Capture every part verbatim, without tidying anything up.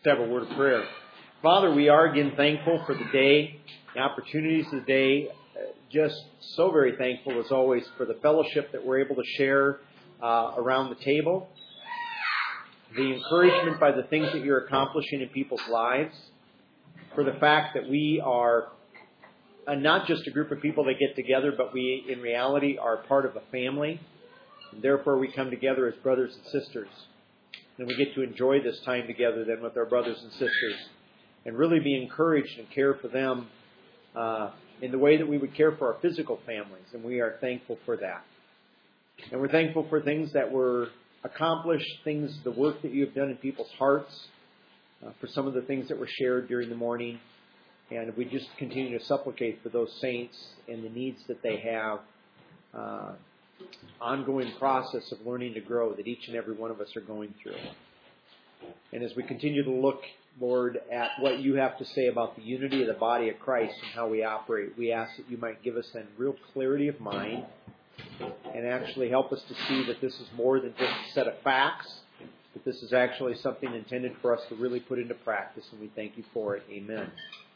Let's have a word of prayer. Father, we are again thankful for the day, the opportunities of the day. Just so very thankful, as always, for the fellowship that we're able to share uh, around the table. The encouragement by the things that you're accomplishing in people's lives. For the fact that we are uh, not just a group of people that get together, but we, in reality, are part of a family. And therefore, we come together as brothers and sisters. And we get to enjoy this time together then with our brothers and sisters. And really be encouraged and care for them uh, in the way that we would care for our physical families. And we are thankful for that. And we're thankful for things that were accomplished, things, the work that you have done in people's hearts, uh, for some of the things that were shared during the morning. And we just continue to supplicate for those saints and the needs that they have. Uh, ongoing process of learning to grow that each and every one of us are going through. And as we continue to look, Lord, at what you have to say about the unity of the body of Christ and how we operate, we ask that you might give us then real clarity of mind and actually help us to see that this is more than just a set of facts, that this is actually something intended for us to really put into practice, and we thank you for it. Amen.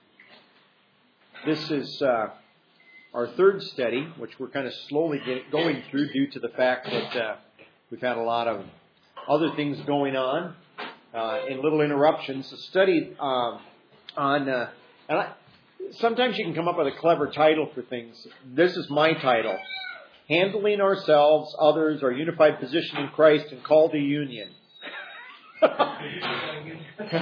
This is uh, our third study, which we're kind of slowly get going through due to the fact that uh, we've had a lot of other things going on uh, and little interruptions. A study uh, on, uh, and I, sometimes you can come up with a clever title for things. This is my title: Handling Ourselves, Others, Our Unified Position in Christ, and Call to Union. I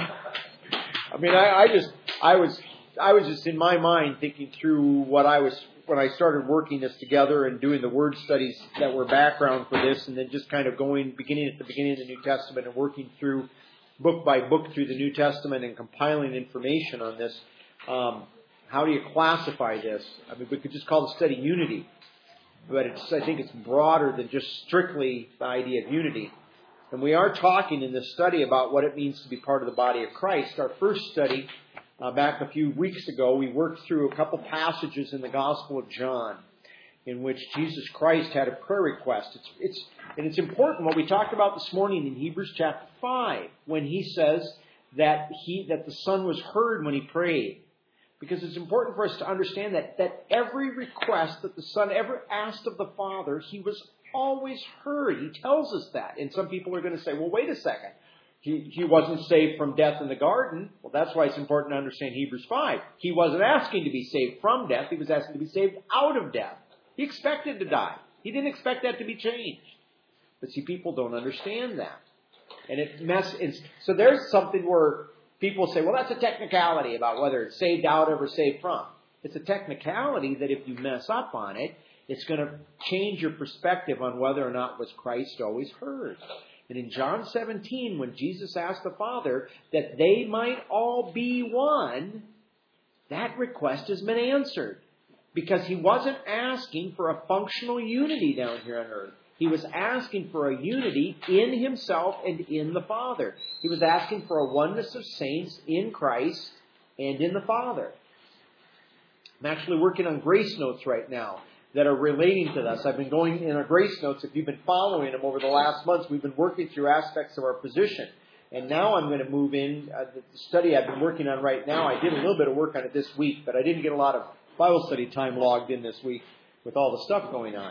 mean, I, I just, I was, I was just in my mind thinking through what I was. When I started working this together and doing the word studies that were background for this, and then just kind of going, beginning at the beginning of the New Testament and working through book by book through the New Testament and compiling information on this, um, how do you classify this? I mean, we could just call the study unity, but it's, I think it's broader than just strictly the idea of unity. And we are talking in this study about what it means to be part of the body of Christ. Our first study, Uh, back a few weeks ago, we worked through a couple passages in the Gospel of John in which Jesus Christ had a prayer request. It's, it's, and it's important what we talked about this morning in Hebrews chapter five, when he says that he that the Son was heard when he prayed. Because it's important for us to understand that, that every request that the Son ever asked of the Father, he was always heard. He tells us that. And some people are going to say, well, wait a second. He, he wasn't saved from death in the garden. Well, that's why it's important to understand Hebrews five. He wasn't asking to be saved from death. He was asking to be saved out of death. He expected to die. He didn't expect that to be changed. But see, people don't understand that. And it mess. It's, so there's something where people say, well, that's a technicality about whether it's saved out of or saved from. It's a technicality that if you mess up on it, it's going to change your perspective on whether or not was Christ always heard. And in John seventeen, when Jesus asked the Father that they might all be one, that request has been answered. Because he wasn't asking for a functional unity down here on earth. He was asking for a unity in himself and in the Father. He was asking for a oneness of saints in Christ and in the Father. I'm actually working on grace notes right now that are relating to this. I've been going in our grace notes. If you've been following them over the last months, we've been working through aspects of our position. And now I'm going to move in. Uh, the study I've been working on right now, I did a little bit of work on it this week, but I didn't get a lot of Bible study time logged in this week with all the stuff going on.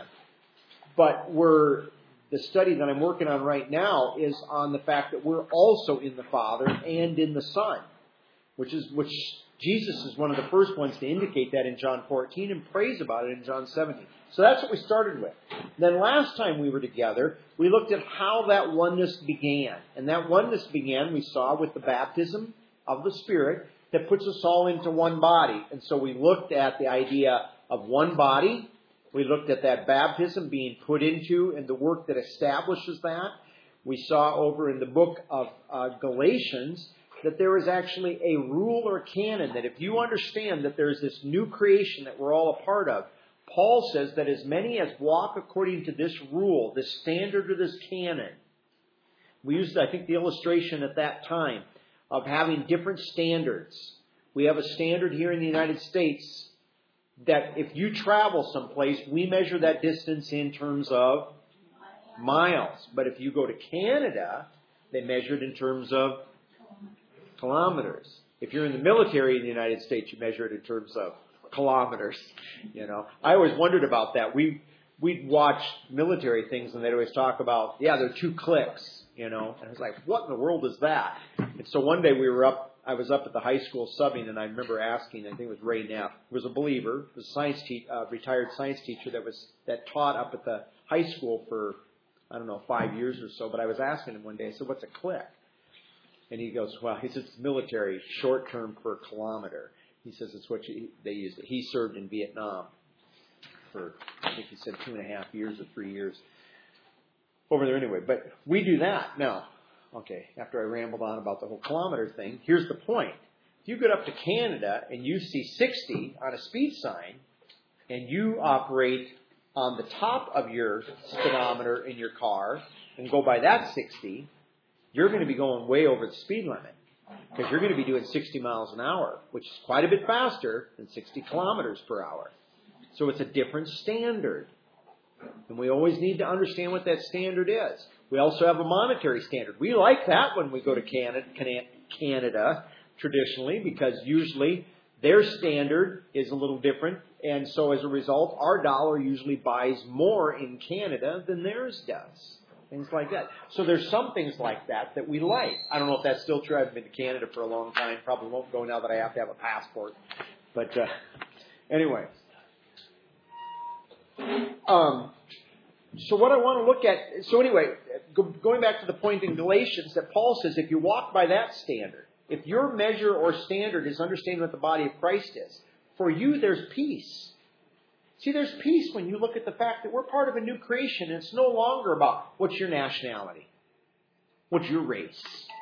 But we're, the study that I'm working on right now is on the fact that we're also in the Father and in the Son, which is which Jesus is one of the first ones to indicate that in John fourteen and prays about it in John seventeen. So that's what we started with. Then last time we were together, we looked at how that oneness began. And that oneness began, we saw, with the baptism of the Spirit that puts us all into one body. And so we looked at the idea of one body. We looked at that baptism being put into and the work that establishes that. We saw over in the book of uh, Galatians that there is actually a rule or canon, that if you understand that there's this new creation that we're all a part of, Paul says that as many as walk according to this rule, this standard or this canon. We used, I think, the illustration at that time of having different standards. We have a standard here in the United States that if you travel someplace, we measure that distance in terms of miles. But if you go to Canada, they measure it in terms of kilometers. If you're in the military in the United States, you measure it in terms of kilometers. You know, I always wondered about that. We we'd watch military things, and they'd always talk about, yeah, they're two clicks. You know, and I was like, what in the world is that? And so one day we were up. I was up at the high school subbing, and I remember asking. I think it was Ray Neff. He was a believer. He was a science te- uh, retired science teacher that was that taught up at the high school for I don't know five years or so. But I was asking him one day. I said, "What's a click?" And he goes, "Well," he says, "It's military short term per kilometer." He says it's what you, they use. It. He served in Vietnam for I think he said two and a half years or three years over there anyway. But we do that now. Okay, after I rambled on about the whole kilometer thing, here's the point. If you get up to Canada and you see sixty on a speed sign and you operate on the top of your speedometer in your car and go by that sixty, you're going to be going way over the speed limit because you're going to be doing sixty miles an hour, which is quite a bit faster than sixty kilometers per hour. So it's a different standard. And we always need to understand what that standard is. We also have a monetary standard. We like that when we go to Canada, Canada traditionally, because usually their standard is a little different. And so as a result, our dollar usually buys more in Canada than theirs does. Things like that. So there's some things like that that we like. I don't know if that's still true. I haven't been to Canada for a long time. Probably won't go now that I have to have a passport. But uh, anyway. Um, so what I want to look at, so anyway, go, going back to the point in Galatians that Paul says, if you walk by that standard, if your measure or standard is understanding what the body of Christ is, for you there's peace. See, there's peace when you look at the fact that we're part of a new creation, and it's no longer about what's your nationality, what's your race.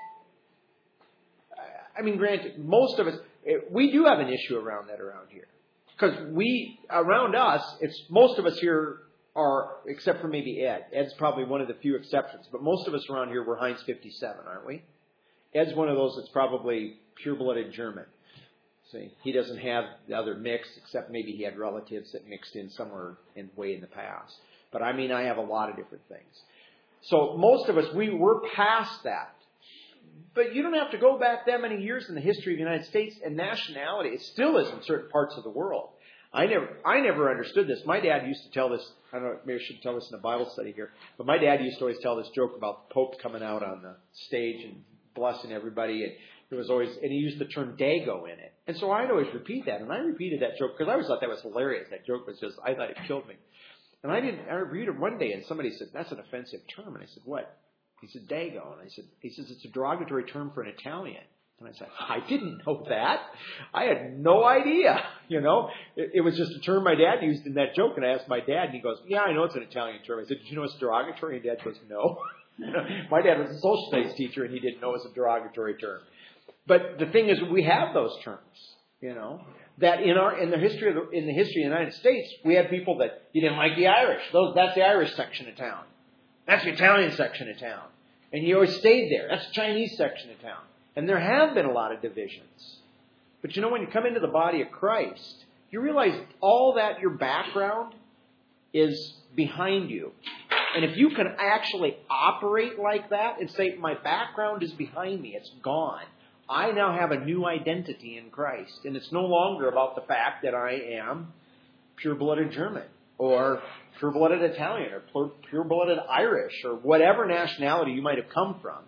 I mean, granted, most of us, we do have an issue around that around here. Because we, around us, it's most of us here are, except for maybe Ed. Ed's probably one of the few exceptions. But most of us around here were Heinz fifty-seven, aren't we? Ed's one of those that's probably pure-blooded German. See, he doesn't have the other mix, except maybe he had relatives that mixed in somewhere in way in the past. But I mean, I have a lot of different things. So most of us, we were past that. But you don't have to go back that many years in the history of the United States, and nationality, it still is in certain parts of the world. I never I never understood this. My dad used to tell this, I don't know, maybe I should tell this in a Bible study here, but my dad used to always tell this joke about the Pope coming out on the stage and blessing everybody, and it was always, and he used the term Dago in it. And so I'd always repeat that, and I repeated that joke, because I always thought that was hilarious. That joke was just, I thought it killed me. And I didn't, I read it one day, and somebody said, that's an offensive term. And I said, what? He said, Dago. And I said, he says, it's a derogatory term for an Italian. And I said, I didn't know that. I had no idea. You know, it, it was just a term my dad used in that joke. And I asked my dad, and he goes, yeah, I know it's an Italian term. I said, did you know it's derogatory? And Dad goes, no. My dad was a social studies teacher, and he didn't know it was a derogatory term. But the thing is, we have those terms, you know, that in our in the history of the, in the history of the United States, we had people that you didn't like the Irish. Those that's the Irish section of town. That's the Italian section of town. And you always stayed there. That's the Chinese section of town. And there have been a lot of divisions. But you know, when you come into the body of Christ, you realize all that your background is behind you. And if you can actually operate like that and say, my background is behind me, it's gone. I now have a new identity in Christ. And it's no longer about the fact that I am pure-blooded German or pure-blooded Italian or pure-blooded Irish or whatever nationality you might have come from.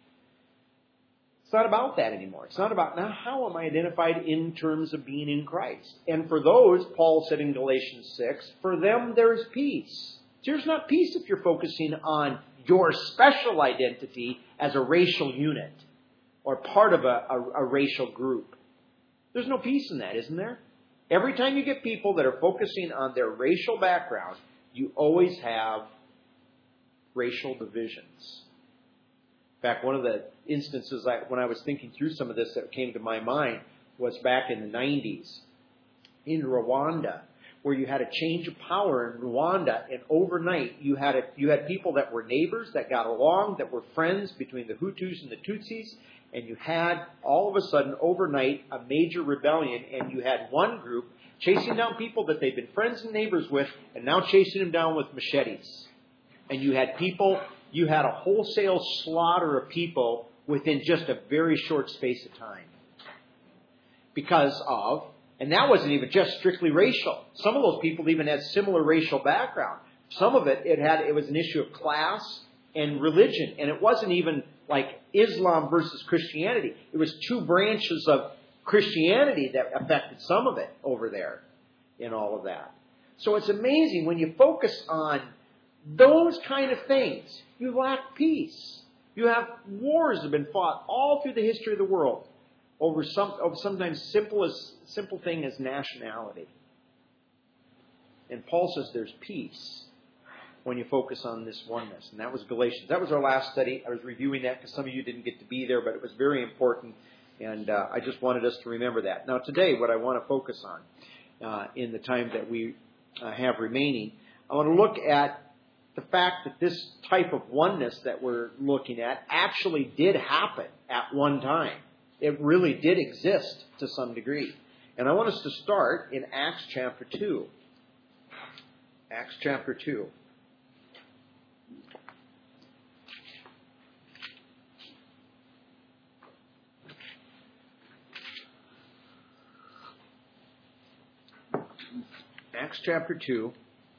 It's not about that anymore. It's not about, now how am I identified in terms of being in Christ? And for those, Paul said in Galatians six, for them there's peace. There's not peace if you're focusing on your special identity as a racial unit or part of a, a, a racial group. There's no peace in that, isn't there? Every time you get people that are focusing on their racial background, you always have racial divisions. In fact, one of the instances I, when I was thinking through some of this that came to my mind was back in the nineties in Rwanda, where you had a change of power in Rwanda, and overnight you had a, you had people that were neighbors, that got along, that were friends between the Hutus and the Tutsis, and you had all of a sudden overnight a major rebellion, and you had one group chasing down people that they'd been friends and neighbors with, and now chasing them down with machetes. And you had people, you had a wholesale slaughter of people within just a very short space of time. Because of, and that wasn't even just strictly racial. Some of those people even had similar racial background. Some of it, it had, it was an issue of class and religion. And it wasn't even like Islam versus Christianity. It was two branches of Christianity that affected some of it over there in all of that. So it's amazing when you focus on those kind of things. You lack peace. You have wars that have been fought all through the history of the world over some over sometimes simple as simple thing as nationality. And Paul says there's peace when you focus on this oneness. And that was Galatians. That was our last study. I was reviewing that because some of you didn't get to be there, but it was very important. And uh, I just wanted us to remember that. Now today, what I want to focus on uh, in the time that we uh, have remaining, I want to look at the fact that this type of oneness that we're looking at actually did happen at one time. It really did exist to some degree. And I want us to start in Acts chapter two. Acts chapter two. Acts chapter two.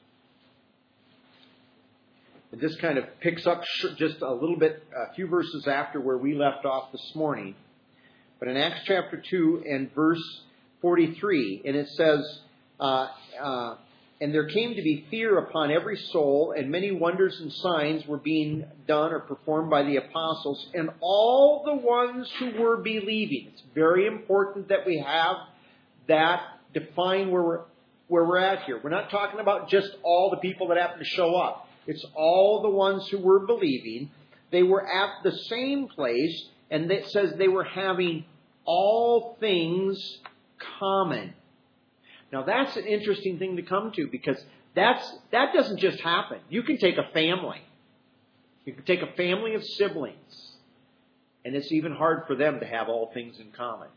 And this kind of picks up just a little bit, a few verses after where we left off this morning. But in Acts chapter two and verse forty-three, and it says, uh, uh, and there came to be fear upon every soul, and many wonders and signs were being done or performed by the apostles, and all the ones who were believing. It's very important that we have that define where we're, where we're at here. We're not talking about just all the people that happen to show up. It's all the ones who were believing. They were at the same place, and it says they were having all things common. Now that's an interesting thing to come to, because that's that doesn't just happen. You can take a family. You can take a family of siblings, and it's even hard for them to have all things in common.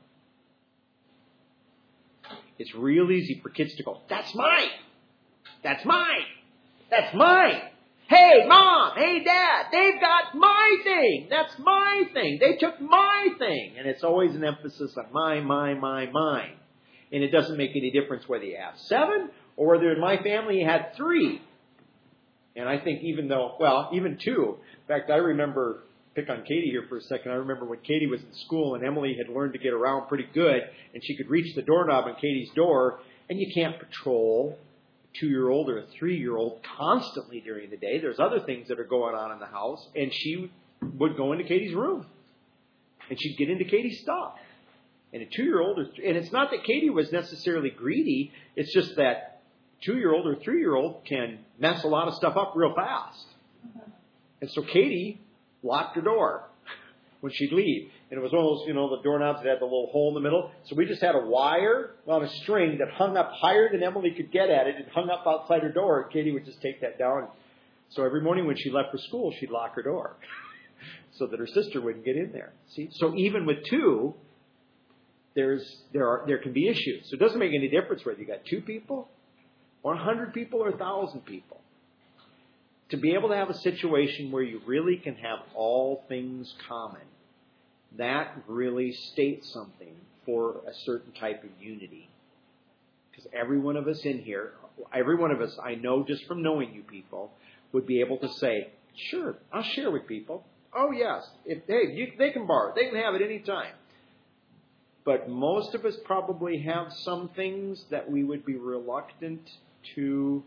It's real easy for kids to go, that's mine. That's mine. That's mine. Hey, Mom. Hey, Dad. They've got my thing. That's my thing. They took my thing. And it's always an emphasis on mine, mine, mine, mine. And it doesn't make any difference whether you have seven or whether in my family you had three. And I think even though, well, even two. In fact, I remember, pick on Katie here for a second. I remember when Katie was in school and Emily had learned to get around pretty good, and she could reach the doorknob on Katie's door, and you can't patrol two-year-old or a three-year-old constantly during the day. There's other things that are going on in the house. And she would go into Katie's room. And she'd get into Katie's stuff. And a two-year-old, and it's not that Katie was necessarily greedy. It's just that two-year-old or three-year-old can mess a lot of stuff up real fast. And so Katie locked her door when she'd leave. And it was one of those, you know, the doorknobs that had the little hole in the middle. So we just had a wire on a string that hung up higher than Emily could get at it. It hung up outside her door. And Katie would just take that down. So every morning when she left for school, she'd lock her door so that her sister wouldn't get in there. See? So even with two, there's there are there can be issues. So it doesn't make any difference whether you got two people or a hundred people or a thousand people. To be able to have a situation where you really can have all things common, that really states something for a certain type of unity. Because every one of us in here, every one of us, I know just from knowing you people, would be able to say, sure, I'll share with people. Oh, yes. If hey, you, they can borrow it. They can have it any time. But most of us probably have some things that we would be reluctant to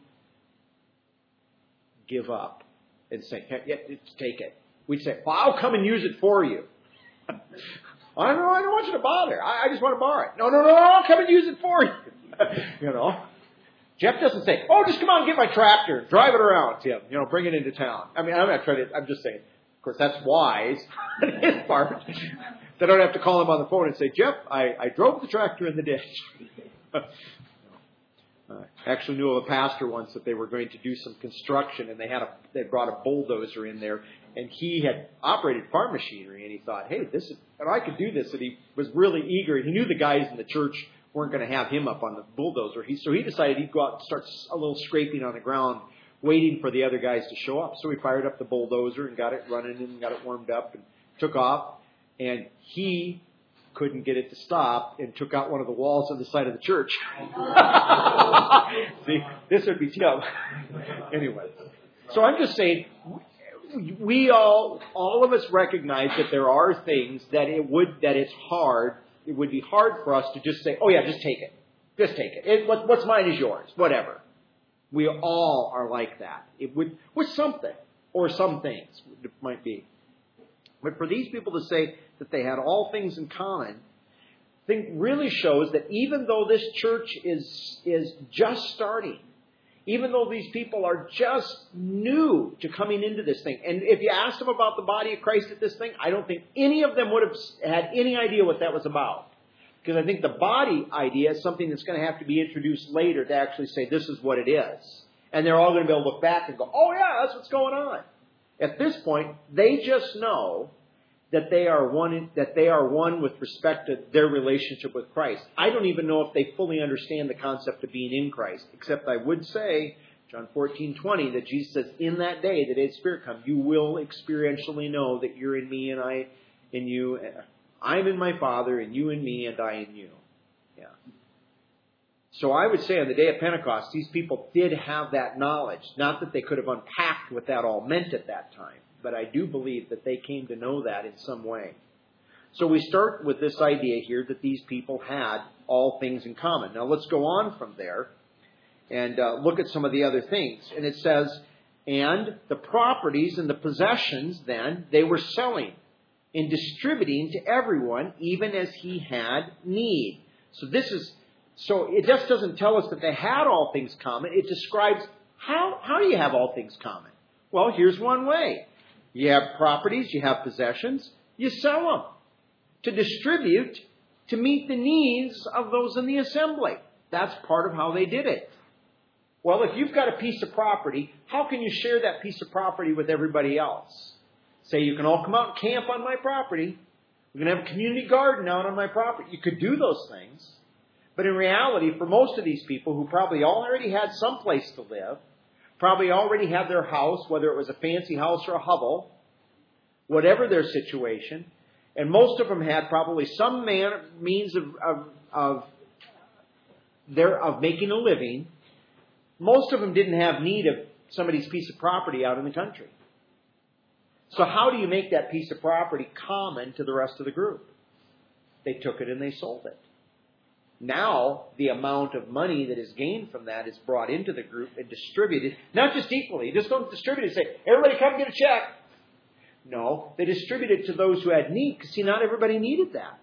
give up and say, hey, yeah, take it. We'd say, well, I'll come and use it for you. I don't know, I don't want you to bother. I, I just want to borrow it. No, no, no, I'll come and use it for you. You know. Jeff doesn't say, oh, just come on and get my tractor and drive it around, Tim. You know, bring it into town. I mean, I'm not trying to, I'm just saying, of course, that's wise on his part. They don't have to call him on the phone and say, Jeff, I, I drove the tractor in the ditch. Uh, actually knew of a pastor once that they were going to do some construction, and they had a they brought a bulldozer in there, and he had operated farm machinery, and he thought, hey, this is, and I could do this, and he was really eager. He knew the guys in the church weren't going to have him up on the bulldozer, he, so he decided he'd go out and start a little scraping on the ground, waiting for the other guys to show up. So he fired up the bulldozer and got it running and got it warmed up and took off. And he couldn't get it to stop and took out one of the walls on the side of the church. See, this would be tough. Anyway, so I'm just saying, we all, all of us recognize that there are things that it would, that it's hard, it would be hard for us to just say, oh yeah, just take it. Just take it. it what, what's mine is yours. Whatever. We all are like that. It would, with something, or some things, it might be. But for these people to say that they had all things in common, I think really shows that even though this church is, is just starting, even though these people are just new to coming into this thing, and if you asked them about the body of Christ at this thing, I don't think any of them would have had any idea what that was about. Because I think the body idea is something that's going to have to be introduced later to actually say this is what it is. And they're all going to be able to look back and go, oh yeah, that's what's going on. At this point, they just know that they are one, that they are one with respect to their relationship with Christ. I don't even know if they fully understand the concept of being in Christ, except I would say, John fourteen twenty, that Jesus says, in that day, the day the Spirit comes, you will experientially know that you're in me and I in you. I'm in my Father, and you in me, and I in you. Yeah. So I would say on the day of Pentecost, these people did have that knowledge. Not that they could have unpacked what that all meant at that time, but I do believe that they came to know that in some way. So we start with this idea here that these people had all things in common. Now let's go on from there and uh, look at some of the other things. And it says, and the properties and the possessions then they were selling and distributing to everyone, even as he had need. So this is, so it just doesn't tell us that they had all things common. It describes how, how do you have all things common? Well, here's one way. You have properties, you have possessions, you sell them to distribute to meet the needs of those in the assembly. That's part of how they did it. Well, if you've got a piece of property, how can you share that piece of property with everybody else? Say, you can all come out and camp on my property. We're going to have a community garden out on my property. You could do those things. But in reality, for most of these people who probably already had some place to live, probably already had their house, whether it was a fancy house or a hovel, whatever their situation, and most of them had probably some man, means of, of, of, their, of making a living. Most of them didn't have need of somebody's piece of property out in the country. So how do you make that piece of property common to the rest of the group? They took it and they sold it. Now, the amount of money that is gained from that is brought into the group and distributed, not just equally. You just don't distribute it and say, everybody come get a check. No, they distribute it to those who had need, because see, not everybody needed that.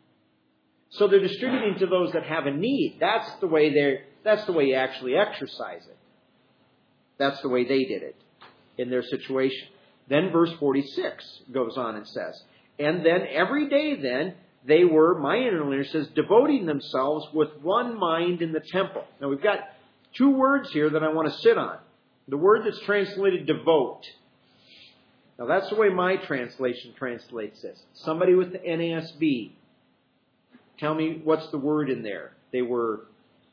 So they're distributing to those that have a need. That's the way they're, that's the way you actually exercise it. That's the way they did it in their situation. Then verse forty-six goes on and says, and then every day then, they were, my interlinear says, devoting themselves with one mind in the temple. Now we've got two words here that I want to sit on. The word that's translated devote. Now that's the way my translation translates this. Somebody with the N A S B, tell me what's the word in there. They were,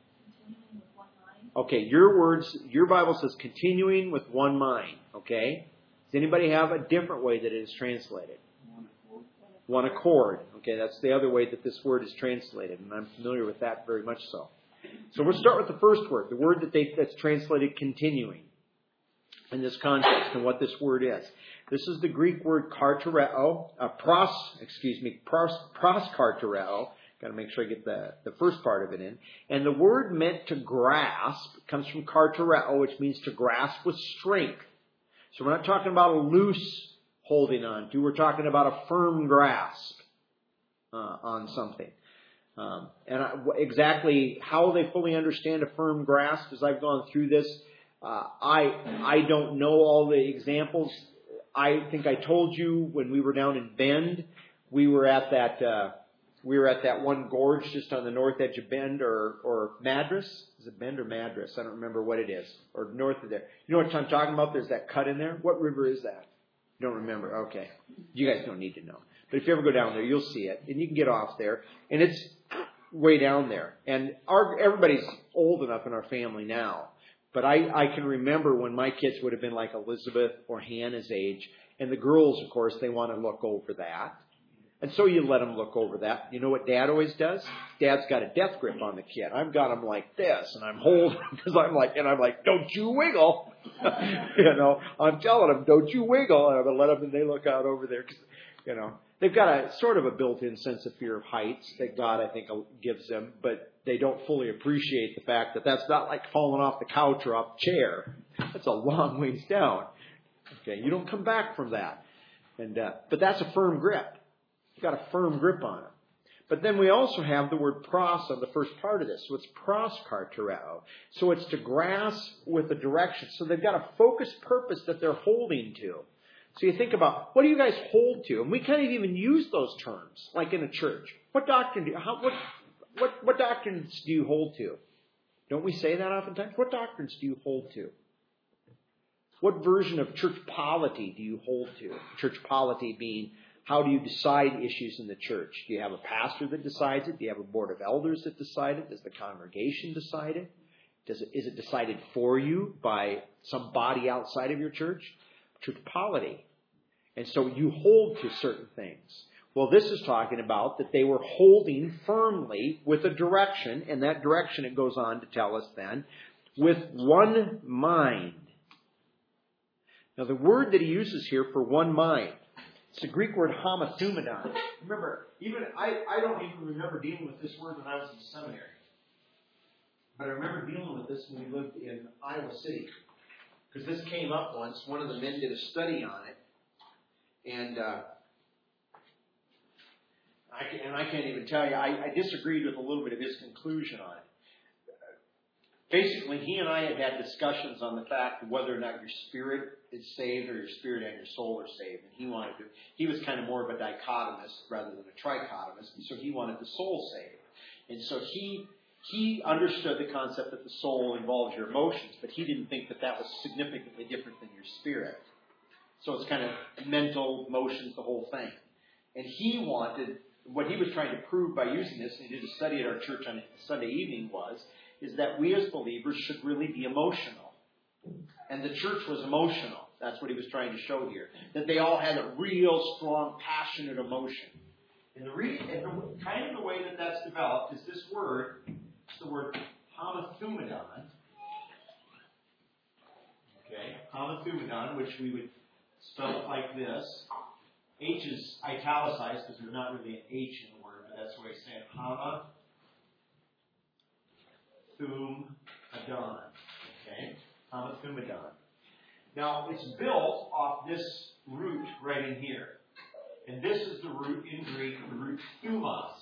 okay, your words, your Bible says continuing with one mind, okay? Does anybody have a different way that it is translated? One accord. Okay, that's the other way that this word is translated, and I'm familiar with that very much so. So we'll start with the first word, the word that they, that's translated continuing in this context and what this word is. This is the Greek word kartereo, uh, pros, excuse me, pros, proskartereo. Got to make sure I get the, the first part of it in. And the word meant to grasp comes from kartereo, which means to grasp with strength. So we're not talking about a loose holding on to. We're talking about a firm grasp uh, on something. Um, and I, exactly how they fully understand a firm grasp as I've gone through this, uh, I I don't know all the examples. I think I told you when we were down in Bend, we were at that uh, we were at that one gorge just on the north edge of Bend or or Madras. Is it Bend or Madras? I don't remember what it is. Or north of there. You know what I'm talking about? There's that cut in there. What river is that? You don't remember? Okay. You guys don't need to know. But if you ever go down there, you'll see it. And you can get off there. And it's way down there. And our everybody's old enough in our family now. But I, I can remember when my kids would have been like Elizabeth or Hannah's age. And the girls, of course, they want to look over that. And so you let them look over that. You know what Dad always does? Dad's got a death grip on the kid. I've got him like this, and I'm holding because I'm like, and I'm like, don't you wiggle. You know, I'm telling them, don't you wiggle. And I let them, and they look out over there. Cause, you know, they've got a sort of a built-in sense of fear of heights that God, I think, gives them, but they don't fully appreciate the fact that that's not like falling off the couch or off the chair. That's a long ways down. Okay, you don't come back from that. And uh, but that's a firm grip. Got a firm grip on it. But then we also have the word pros on the first part of this. So it's proskartereo. So it's to grasp with a direction. So they've got a focused purpose that they're holding to. So you think about, what do you guys hold to? And we kind of even use those terms, like in a church. What doctrine do you, how, what, what, what doctrines do you hold to? Don't we say that oftentimes? What doctrines do you hold to? What version of church polity do you hold to? Church polity being, how do you decide issues in the church? Do you have a pastor that decides it? Do you have a board of elders that decide it? Does the congregation decide it? Does it is it decided for you by some body outside of your church? Church polity. And so you hold to certain things. Well, this is talking about that they were holding firmly with a direction, and that direction, it goes on to tell us then, with one mind. Now, the word that he uses here for one mind, it's the Greek word homothumedon. Remember, even I, I don't even remember dealing with this word when I was in seminary. But I remember dealing with this when we lived in Iowa City. Because this came up once. One of the men did a study on it. And uh, I, can, and I can't even tell you, I, I disagreed with a little bit of his conclusion on it. Basically, he and I had had discussions on the fact of whether or not your spirit is saved or your spirit and your soul are saved. And he wanted to, he was kind of more of a dichotomist rather than a trichotomist. And so he wanted the soul saved. And so he, he understood the concept that the soul involves your emotions, but he didn't think that that was significantly different than your spirit. So it's kind of mental, emotions, the whole thing. And he wanted, what he was trying to prove by using this, and he did a study at our church on a Sunday evening, was, is that we as believers should really be emotional. And the church was emotional. That's what he was trying to show here. That they all had a real strong, passionate emotion. And the, re- and the kind of the way that that's developed is this word, it's the word homothumedon. Okay, homothumedon, which we would spell it like this. H is italicized because there's not really an H in the word, but that's the way I say it. Hama. Homothumedon. Okay? Homothumedon. Now, it's built off this root right in here. And this is the root in Greek, the root thumos.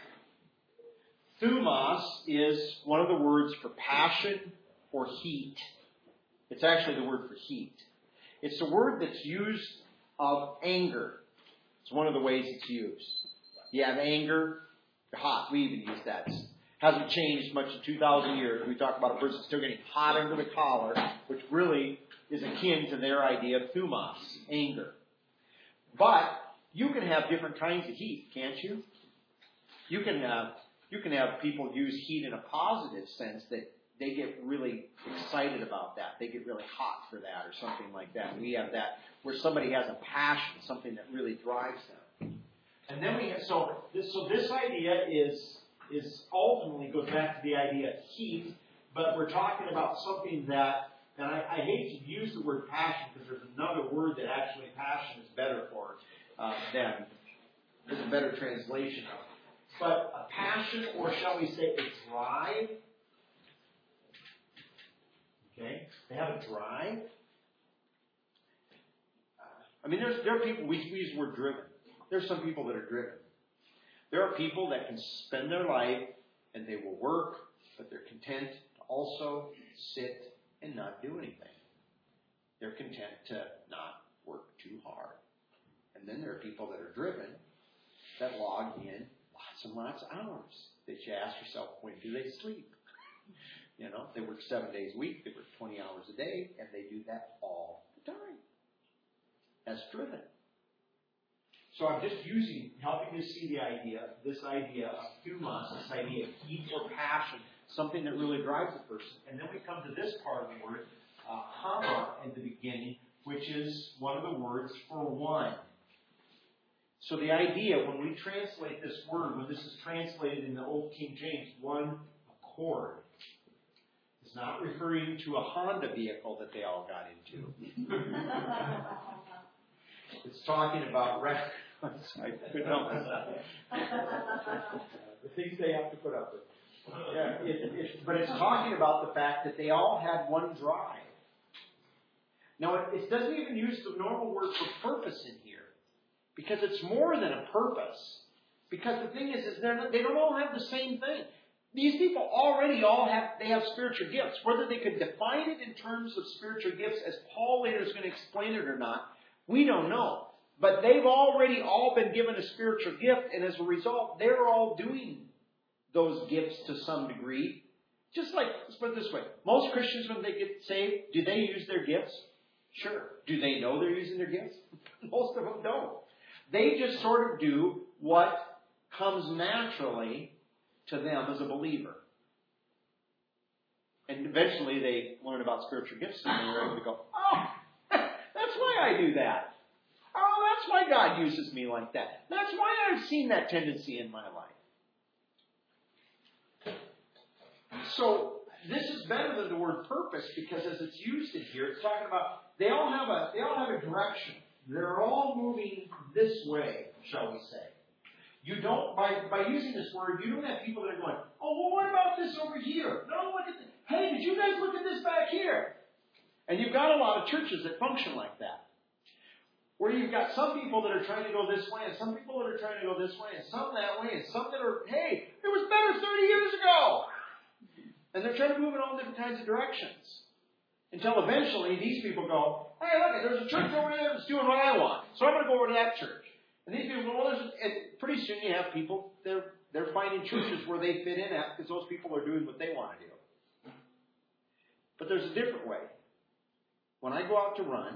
Thumos is one of the words for passion or heat. It's actually the word for heat. It's the word that's used of anger. It's one of the ways it's used. You have anger, you're hot. We even use that. Hasn't changed much in two thousand years. We talk about a person still getting hot under the collar, which really is akin to their idea of thumos, anger. But you can have different kinds of heat, can't you? You can have you can have people use heat in a positive sense, that they get really excited about that. They get really hot for that or something like that. We have that where somebody has a passion, something that really drives them. And then we have, so this so this idea is is ultimately goes back to the idea of heat, but we're talking about something that, and I, I hate to use the word passion because there's another word that actually passion is better for uh, than, there's a better translation of it. But a passion, or shall we say a drive, okay, they have a drive. I mean, there's, there are people, we use the word driven. There's some people that are driven. There are people that can spend their life and they will work, but they're content to also sit and not do anything. They're content to not work too hard. And then there are people that are driven that log in lots and lots of hours that you ask yourself, when do they sleep? You know, they work seven days a week, they work twenty hours a day, and they do that all the time. That's driven. So I'm just using, helping you see the idea, this idea of thumos, this idea of heat or passion, something that really drives a person. And then we come to this part of the word, uh, hama, in the beginning, which is one of the words for one. So the idea, when we translate this word, when this is translated in the Old King James, one accord, is not referring to a Honda vehicle that they all got into. It's talking about rec- I couldn't help myself. The things they have to put up with. Yeah, it, it, but it's talking about the fact that they all had one drive. Now, it, it doesn't even use the normal word for purpose in here, because it's more than a purpose. Because the thing is, is they're not, they don't all have the same thing. These people already all have, they have spiritual gifts. Whether they could define it in terms of spiritual gifts, as Paul later is going to explain it or not, we don't know. But they've already all been given a spiritual gift, and as a result, they're all doing those gifts to some degree. Just like, let's put it this way. Most Christians, when they get saved, do they use their gifts? Sure. Do they know they're using their gifts? Most of them don't. They just sort of do what comes naturally to them as a believer. And eventually they learn about spiritual gifts and they're able to go, oh, that's why I do that. Oh, that's why God uses me like that. That's why I've seen that tendency in my life. So this is better than the word purpose, because as it's used in here, it's talking about they all have a they all have a direction. They're all moving this way, shall we say. You don't by by using this word, you don't have people that are going, oh, well, what about this over here? No, look at this. Hey, did you guys look at this back here? And you've got a lot of churches that function like that, where you've got some people that are trying to go this way, and some people that are trying to go this way, and some that way, and some that are, hey, it was better thirty years ago. And they're trying to move in all different kinds of directions. Until eventually these people go, hey, look, there's a church over there that's doing what I want, so I'm going to go over to that church. And these people go, well, there's, and pretty soon you have people, they're, they're finding churches where they fit in at, because those people are doing what they want to do. But there's a different way. When I go out to run,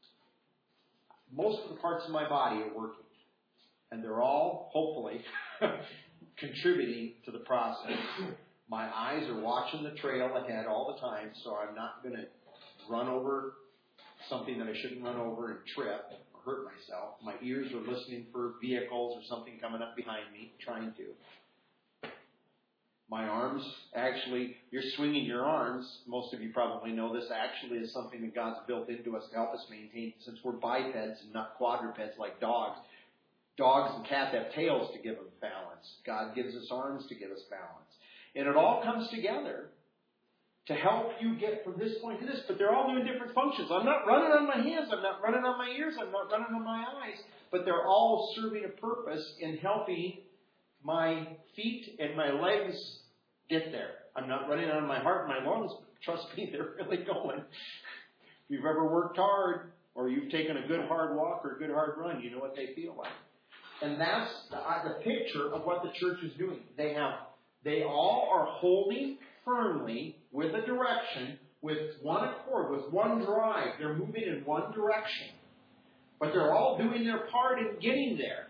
most of the parts of my body are working. And they're all, hopefully, contributing to the process. My eyes are watching the trail ahead all the time, so I'm not going to run over something that I shouldn't run over and trip or hurt myself. My ears are listening for vehicles or something coming up behind me, trying to. My arms, actually, you're swinging your arms. Most of you probably know this actually is something that God's built into us to help us maintain, since we're bipeds and not quadrupeds like dogs. Dogs and cats have tails to give them balance. God gives us arms to give us balance. And it all comes together to help you get from this point to this. But they're all doing different functions. I'm not running on my hands. I'm not running on my ears. I'm not running on my eyes. But they're all serving a purpose in helping my feet and my legs get there. I'm not running on my heart and my lungs. But trust me, they're really going. If you've ever worked hard, or you've taken a good hard walk or a good hard run, you know what they feel like. And that's the, uh, the picture of what the church is doing. They have They all are holding firmly with a direction, with one accord, with one drive. They're moving in one direction. But they're all doing their part in getting there.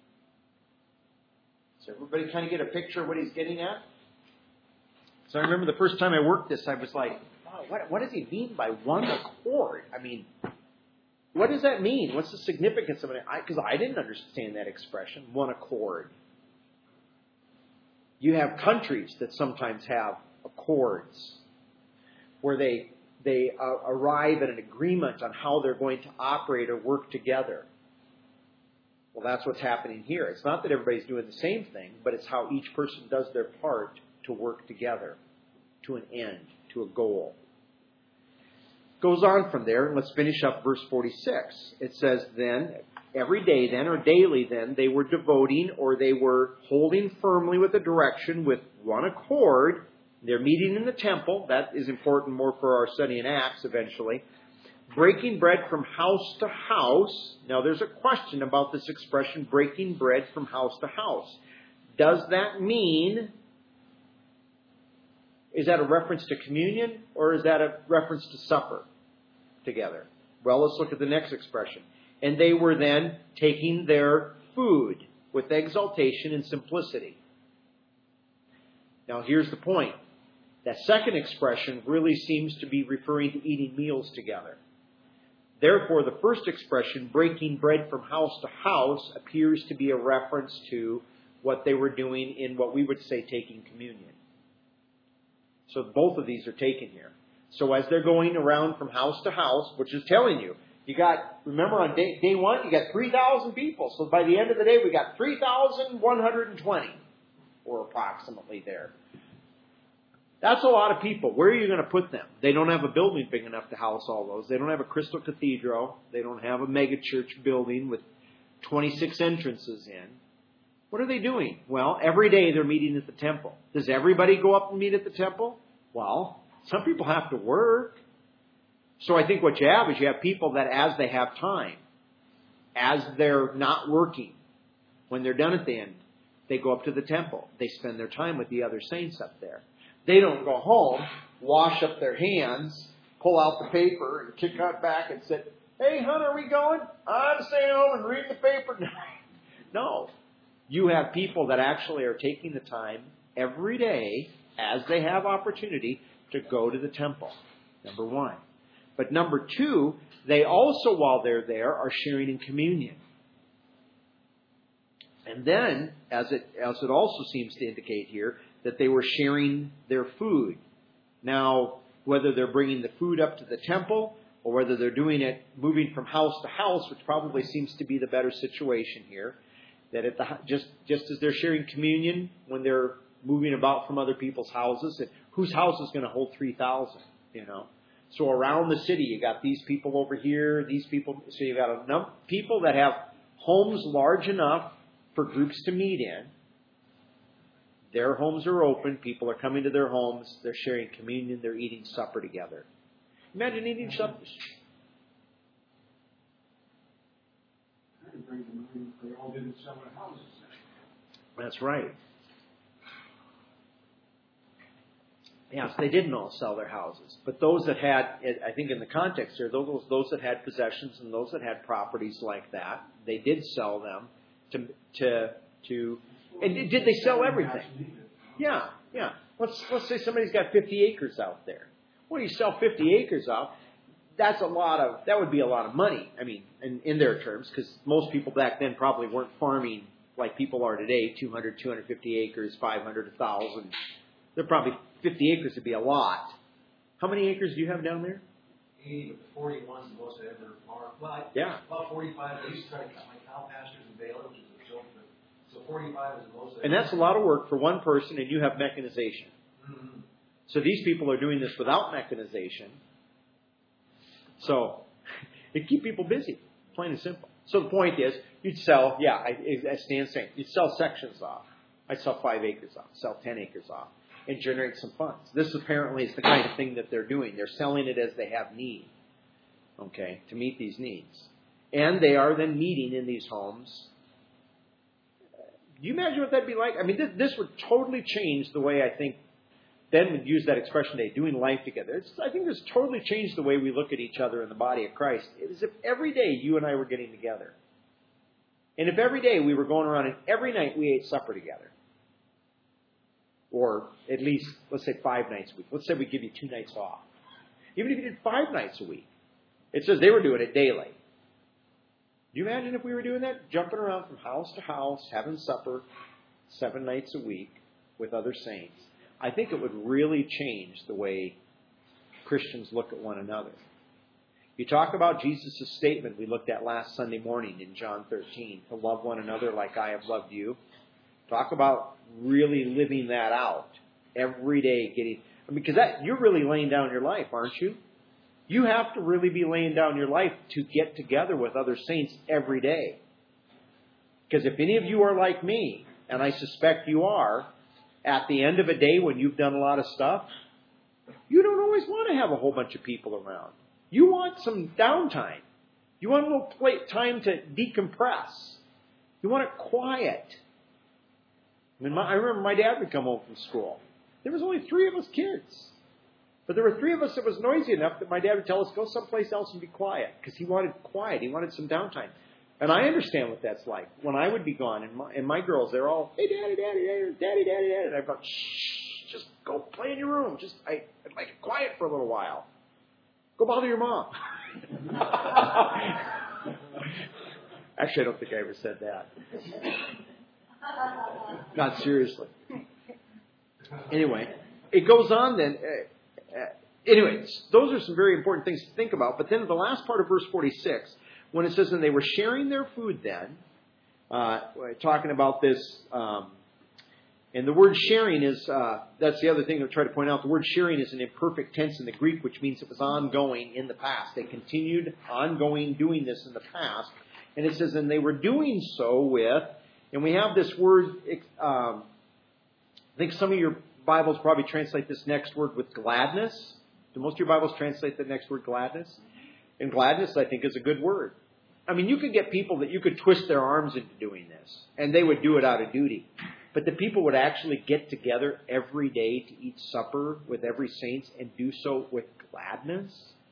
Does everybody kind of get a picture of what he's getting at? So I remember the first time I worked this, I was like, oh, what, what does he mean by one accord? I mean, what does that mean? What's the significance of it? Because I, I didn't understand that expression, one accord. You have countries that sometimes have accords where they they uh, arrive at an agreement on how they're going to operate or work together. Well, that's what's happening here. It's not that everybody's doing the same thing, but it's how each person does their part to work together to an end, to a goal. Goes on from there, and let's finish up verse forty-six. It says, then, every day then, or daily then, they were devoting, or they were holding firmly with a direction with one accord. They're meeting in the temple. That is important more for our study in Acts eventually. Breaking bread from house to house. Now there's a question about this expression, breaking bread from house to house. Does that mean, is that a reference to communion, or is that a reference to supper together? Well, let's look at the next expression. And they were then taking their food with exaltation and simplicity. Now, here's the point. That second expression really seems to be referring to eating meals together. Therefore, the first expression, breaking bread from house to house, appears to be a reference to what they were doing in what we would say taking communion. So both of these are taken here. So as they're going around from house to house, which is telling you, you got, remember on day, day one, you got three thousand people. So by the end of the day, we got three thousand one hundred twenty, or approximately there. That's a lot of people. Where are you going to put them? They don't have a building big enough to house all those. They don't have a crystal cathedral. They don't have a mega church building with twenty-six entrances in. What are they doing? Well, every day they're meeting at the temple. Does everybody go up and meet at the temple? Well, some people have to work. So I think what you have is you have people that as they have time, as they're not working, when they're done at the end, they go up to the temple. They spend their time with the other saints up there. They don't go home, wash up their hands, pull out the paper, and kick out back and say, "Hey, hon, are we going? I'm staying home and reading the paper." No. You have people that actually are taking the time every day, as they have opportunity, to go to the temple. Number one. But number two, they also, while they're there, are sharing in communion. And then, as it, as it also seems to indicate here, that they were sharing their food. Now, whether they're bringing the food up to the temple or whether they're doing it moving from house to house, which probably seems to be the better situation here, that at the, just, just as they're sharing communion when they're moving about from other people's houses, and whose house is going to hold three thousand, you know? So around the city, you got these people over here, these people. So you got enough people that have homes large enough for groups to meet in. Their homes are open. People are coming to their homes. They're sharing communion. They're eating supper together. Imagine eating supper. They all didn't sell their houses. That's right. Yes, they didn't all sell their houses. But those that had, I think in the context here, those, those that had possessions and those that had properties like that, they did sell them to, to, to, and did they sell everything? Yeah, yeah. Let's, let's say somebody's got fifty acres out there. Well, you sell fifty acres off, that's a lot of, that would be a lot of money. I mean, in, in their terms, because most people back then probably weren't farming like people are today, two hundred, two hundred fifty acres, five hundred, one thousand. They're probably, fifty acres would be a lot. How many acres do you have down there? eighty, forty-one is the most I ever farmed. Well, I, yeah. About forty-five. I used to try to cut my cow pastures in Baylor, which is a joke, but so forty-five is the most. And that's a lot of work for one person, and you have mechanization. Mm-hmm. So these people are doing this without mechanization. So it keep people busy, plain and simple. So the point is, you'd sell, yeah, I, as Stan's saying, you'd sell sections off. I'd sell five acres off, sell ten acres off, and generate some funds. This apparently is the kind of thing that they're doing. They're selling it as they have need, okay, to meet these needs. And they are then meeting in these homes. Do you imagine what that'd be like? I mean, this, this would totally change the way I think Ben would use that expression today, doing life together. It's, I think this totally changed the way we look at each other in the body of Christ. It is if every day you and I were getting together. And if every day we were going around and every night we ate supper together. Or at least, let's say five nights a week. Let's say we give you two nights off. Even if you did five nights a week. It says they were doing it daily. Do you imagine if we were doing that? Jumping around from house to house, having supper seven nights a week with other saints. I think it would really change the way Christians look at one another. You talk about Jesus' statement we looked at last Sunday morning in John thirteen, to love one another like I have loved you. Talk about really living that out every day. Getting, I mean, because that, you're really laying down your life, aren't you? You have to really be laying down your life to get together with other saints every day. Because if any of you are like me, and I suspect you are, at the end of a day when you've done a lot of stuff, you don't always want to have a whole bunch of people around. You want some downtime. You want a little play, time to decompress. You want it quiet. I mean, my, I remember my dad would come home from school. There was only three of us kids. But there were three of us that was noisy enough that my dad would tell us, go someplace else and be quiet. Because he wanted quiet. He wanted some downtime. And I understand what that's like. When I would be gone, and my, and my girls, they're all, hey, daddy, daddy, daddy, daddy, daddy, daddy. And I'd go, shh, just go play in your room. Just, I, I'd like it quiet for a little while. Go bother your mom. Actually, I don't think I ever said that. Not seriously. Anyway, it goes on then. Uh, uh, anyways, those are some very important things to think about. But then the last part of verse forty-six, when it says, and they were sharing their food then, uh, talking about this, um, and the word sharing is, uh, that's the other thing I'm trying to point out. The word sharing is an imperfect tense in the Greek, which means it was ongoing in the past. They continued ongoing doing this in the past. And it says, and they were doing so with, and we have this word, um, I think some of your Bibles probably translate this next word with gladness. Do most of your Bibles translate the next word gladness? And gladness, I think, is a good word. I mean, you could get people that you could twist their arms into doing this, and they would do it out of duty. But the people would actually get together every day to eat supper with every saint and do so with gladness.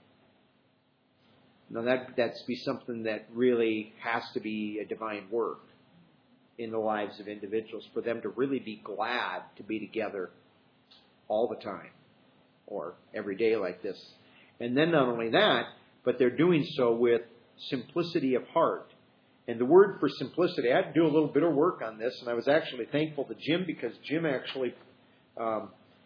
Now, that that's be something that really has to be a divine work in the lives of individuals for them to really be glad to be together all the time or every day like this. And then not only that, but they're doing so with simplicity of heart. And the word for simplicity, I had to do a little bit of work on this, and I was actually thankful to Jim because Jim actually um,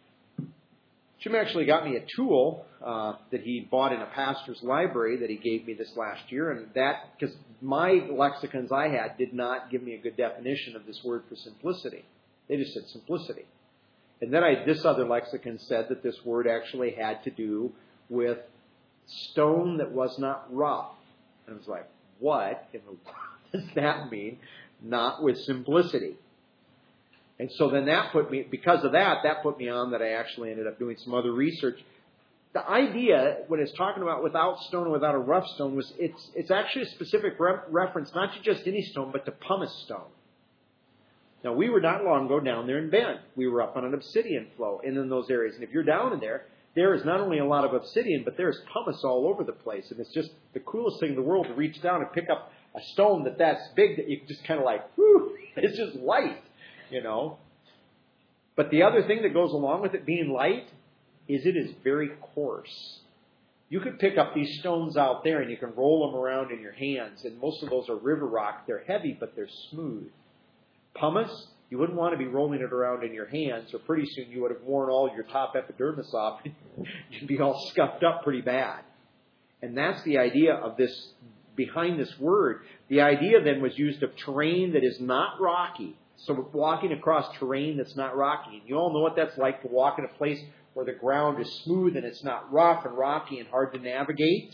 Jim actually got me a tool uh, that he bought in a pastor's library that he gave me this last year, and that, because my lexicons I had did not give me a good definition of this word for simplicity. They just said simplicity. And then I, this other lexicon said that this word actually had to do with stone that was not rough. And I was like, what in the world does that mean? Not with simplicity. And so then that put me, because of that, that put me on that I actually ended up doing some other research. The idea, when it's talking about without stone or without a rough stone, was it's it's actually a specific re- reference, not to just any stone, but to pumice stone. Now, we were not long ago down there in Bend. We were up on an obsidian flow and in those areas. And if you're down in there, there is not only a lot of obsidian, but there's pumice all over the place. And it's just the coolest thing in the world to reach down and pick up a stone that that's big that you can just kind of like, whew, it's just light, you know. But the other thing that goes along with it being light is it is very coarse. You could pick up these stones out there and you can roll them around in your hands. And most of those are river rock. They're heavy, but they're smooth. Pumice, you wouldn't want to be rolling it around in your hands, or pretty soon you would have worn all your top epidermis off and you'd be all scuffed up pretty bad. And that's the idea of this, behind this word. The idea then was used of terrain that is not rocky. So walking across terrain that's not rocky. And you all know what that's like to walk in a place where the ground is smooth and it's not rough and rocky and hard to navigate.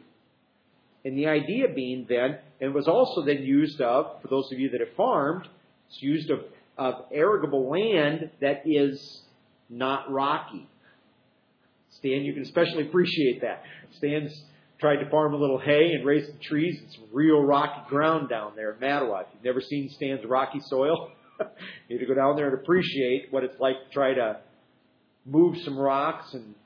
And the idea being then, and it was also then used of, for those of you that have farmed, it's used of, of arable land that is not rocky. Stan, you can especially appreciate that. Stan's tried to farm a little hay and raise some trees. It's real rocky ground down there in Mattawa. If you've never seen Stan's rocky soil, you need to go down there and appreciate what it's like to try to move some rocks. And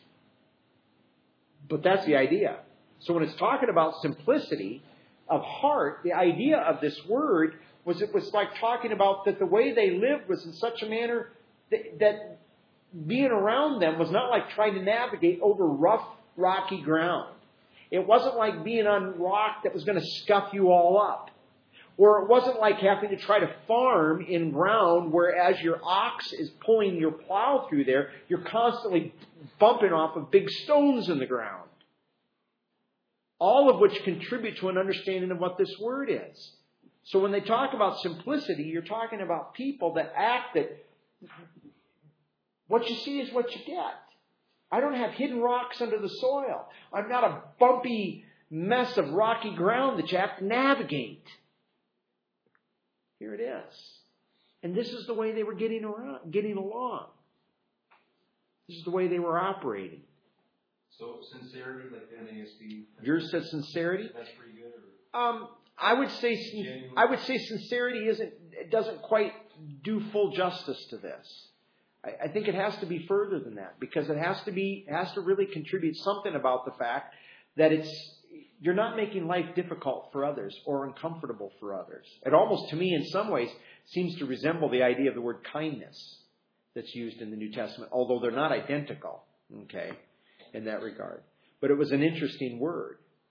But that's the idea. So when it's talking about simplicity of heart, the idea of this word was it was like talking about that the way they lived was in such a manner that, that being around them was not like trying to navigate over rough, rocky ground. It wasn't like being on rock that was going to scuff you all up. Or it wasn't like having to try to farm in ground where as your ox is pulling your plow through there, you're constantly bumping off of big stones in the ground. All of which contribute to an understanding of what this word is. So when they talk about simplicity, you're talking about people that act that what you see is what you get. I don't have hidden rocks under the soil. I'm not a bumpy mess of rocky ground that you have to navigate. Here it is. And this is the way they were getting around, getting along. This is the way they were operating. So sincerity, like the N A S B. Yours says sincerity? That's pretty good. Or? Um, I would say Genuine. I would say sincerity isn't it doesn't quite do full justice to this. I, I think it has to be further than that because it has to be it has to really contribute something about the fact that it's you're not making life difficult for others or uncomfortable for others. It almost, to me, in some ways, seems to resemble the idea of the word kindness that's used in the New Testament, although they're not identical, okay, in that regard. But it was an interesting word.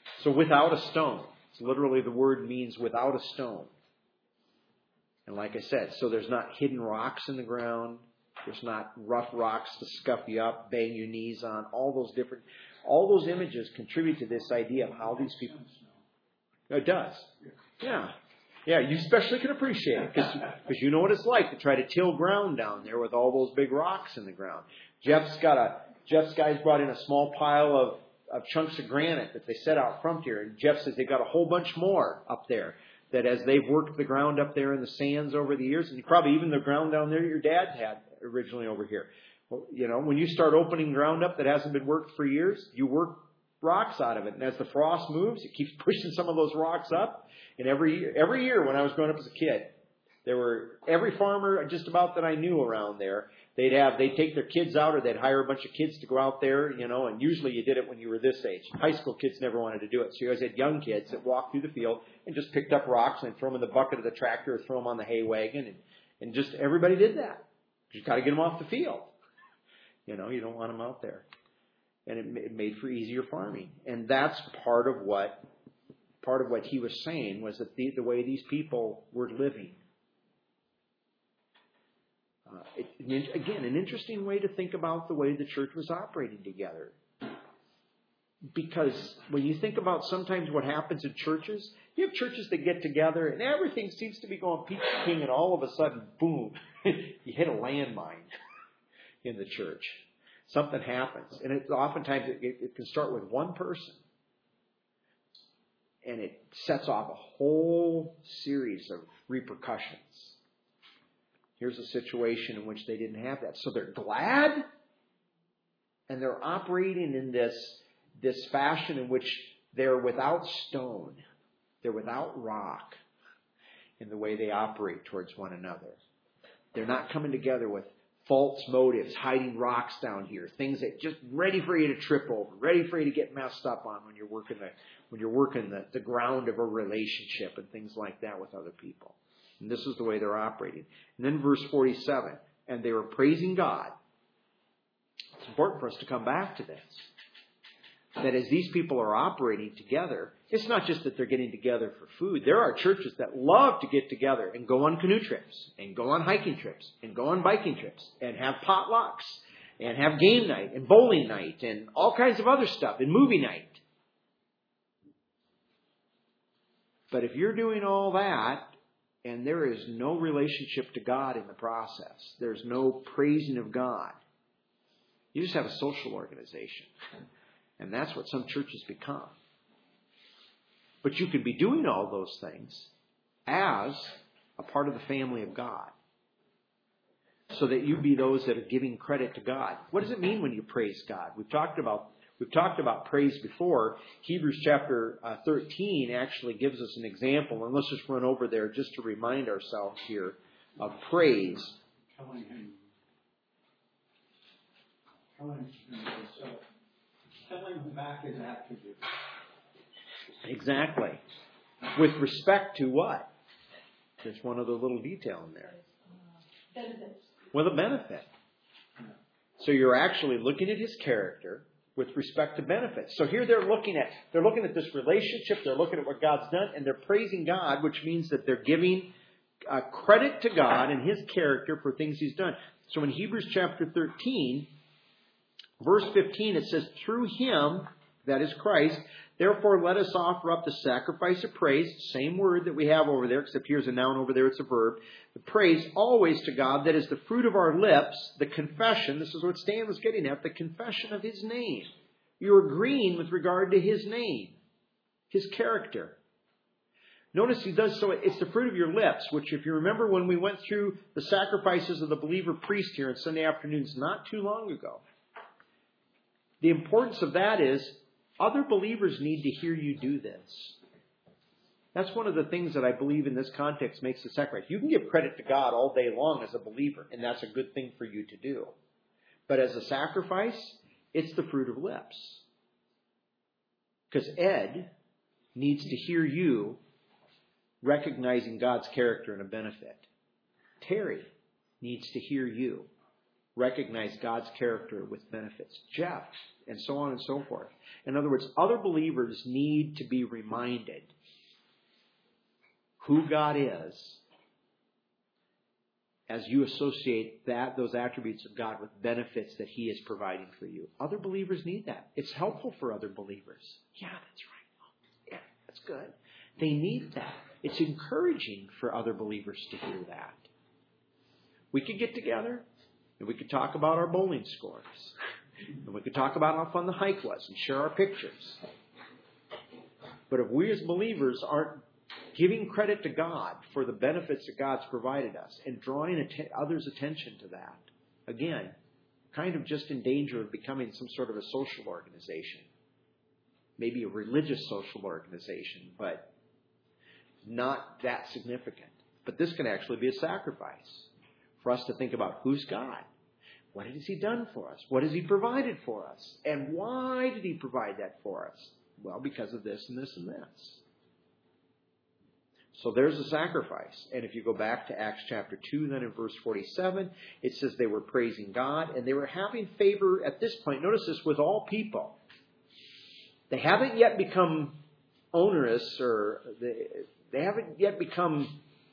So without a stone. It's literally the word means without a stone. And like I said, so there's not hidden rocks in the ground. There's not rough rocks to scuff you up, bang your knees on. All those different, all those images contribute to this idea of how these people. It does. Yeah. Yeah, you especially can appreciate it because you know what it's like to try to till ground down there with all those big rocks in the ground. Jeff's got a, Jeff's guys brought in a small pile of, of chunks of granite that they set out front here. And Jeff says they've got a whole bunch more up there that as they've worked the ground up there in the sands over the years, and probably even the ground down there your dad had originally over here. Well, you know, when you start opening ground up that hasn't been worked for years, you work rocks out of it. And as the frost moves, it keeps pushing some of those rocks up. And every year, every year when I was growing up as a kid, there were every farmer just about that I knew around there, they'd have, they'd take their kids out or they'd hire a bunch of kids to go out there, you know, and usually you did it when you were this age. High school kids never wanted to do it. So you always had young kids that walked through the field and just picked up rocks and throw them in the bucket of the tractor or throw them on the hay wagon. And, and just everybody did that. You got to get them off the field. You know, you don't want them out there. And it, it made for easier farming. And that's part of what, part of what he was saying was that the, the way these people were living. Uh, it, again, an interesting way to think about the way the church was operating together. Because when you think about sometimes what happens in churches, you have churches that get together and everything seems to be going peachy king, and all of a sudden, boom, you hit a landmine in the church. Something happens. And it, oftentimes it, it can start with one person. And it sets off a whole series of repercussions. Here's a situation in which they didn't have that. So they're glad, and they're operating in this, this fashion in which they're without stone. They're without rock in the way they operate towards one another. They're not coming together with false motives, hiding rocks down here, things that just ready for you to trip over, ready for you to get messed up on when you're working the, when you're working the, the ground of a relationship and things like that with other people. And this is the way they're operating. And then verse forty-seven, and they were praising God. It's important for us to come back to this. That as these people are operating together, it's not just that they're getting together for food. There are churches that love to get together and go on canoe trips, and go on hiking trips, and go on biking trips, and have potlucks, and have game night, and bowling night, and all kinds of other stuff, and movie night. But if you're doing all that, and there is no relationship to God in the process, there's no praising of God, you just have a social organization. And that's what some churches become. But you could be doing all those things as a part of the family of God. So that you be those that are giving credit to God. What does it mean when you praise God? We've talked about we've talked about praise before. Hebrews chapter uh, thirteen actually gives us an example. And let's just run over there just to remind ourselves here of praise. Telling him, telling himself. Telling him back his attributes. Exactly. With respect to what? There's one other little detail in there. Benefits. With a benefit. So you're actually looking at his character with respect to benefits. So here they're looking at they're looking at this relationship. They're looking at what God's done, and they're praising God, which means that they're giving uh, credit to God and His character for things He's done. So in Hebrews chapter thirteen. Verse fifteen, it says, through Him, that is Christ, therefore let us offer up the sacrifice of praise, same word that we have over there, except here's a noun, over there it's a verb. The praise always to God, that is the fruit of our lips, the confession, this is what Stan was getting at, the confession of His name. You're agreeing with regard to His name, His character. Notice he does so, it's the fruit of your lips, which if you remember when we went through the sacrifices of the believer priest here on Sunday afternoons not too long ago, the importance of that is other believers need to hear you do this. That's one of the things that I believe in this context makes the sacrifice. You can give credit to God all day long as a believer, and that's a good thing for you to do. But as a sacrifice, it's the fruit of lips. Because Ed needs to hear you recognizing God's character and a benefit. Terry needs to hear you recognize God's character with benefits. Jeff, and so on and so forth. In other words, other believers need to be reminded who God is as you associate that those attributes of God with benefits that He is providing for you. Other believers need that. It's helpful for other believers. Yeah, that's right. Yeah, that's good. They need that. It's encouraging for other believers to hear that. We could get together and we could talk about our bowling scores. And we could talk about how fun the hike was and share our pictures. But if we as believers aren't giving credit to God for the benefits that God's provided us and drawing att- others' attention to that, again, kind of just in danger of becoming some sort of a social organization. Maybe a religious social organization, but not that significant. But this can actually be a sacrifice for us to think about who's God. What has He done for us? What has He provided for us? And why did He provide that for us? Well, because of this and this and this. So there's a sacrifice. And if you go back to Acts chapter two, then in verse forty-seven, it says they were praising God and they were having favor at this point. Notice this, with all people. They haven't yet become onerous, or they, they haven't yet become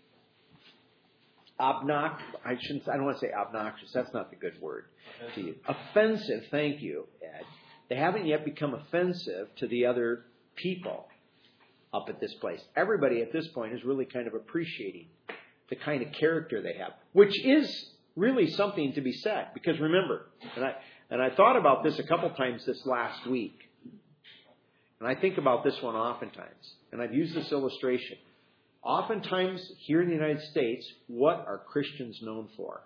obnoxious. I shouldn't. I don't want to say obnoxious. That's not the good word to you. Offensive. Thank you, Ed. They haven't yet become offensive to the other people up at this place. Everybody at this point is really kind of appreciating the kind of character they have, which is really something to be said. Because remember, and I and I thought about this a couple times this last week, and I think about this one oftentimes, and I've used this illustration. Oftentimes, here in the United States, what are Christians known for?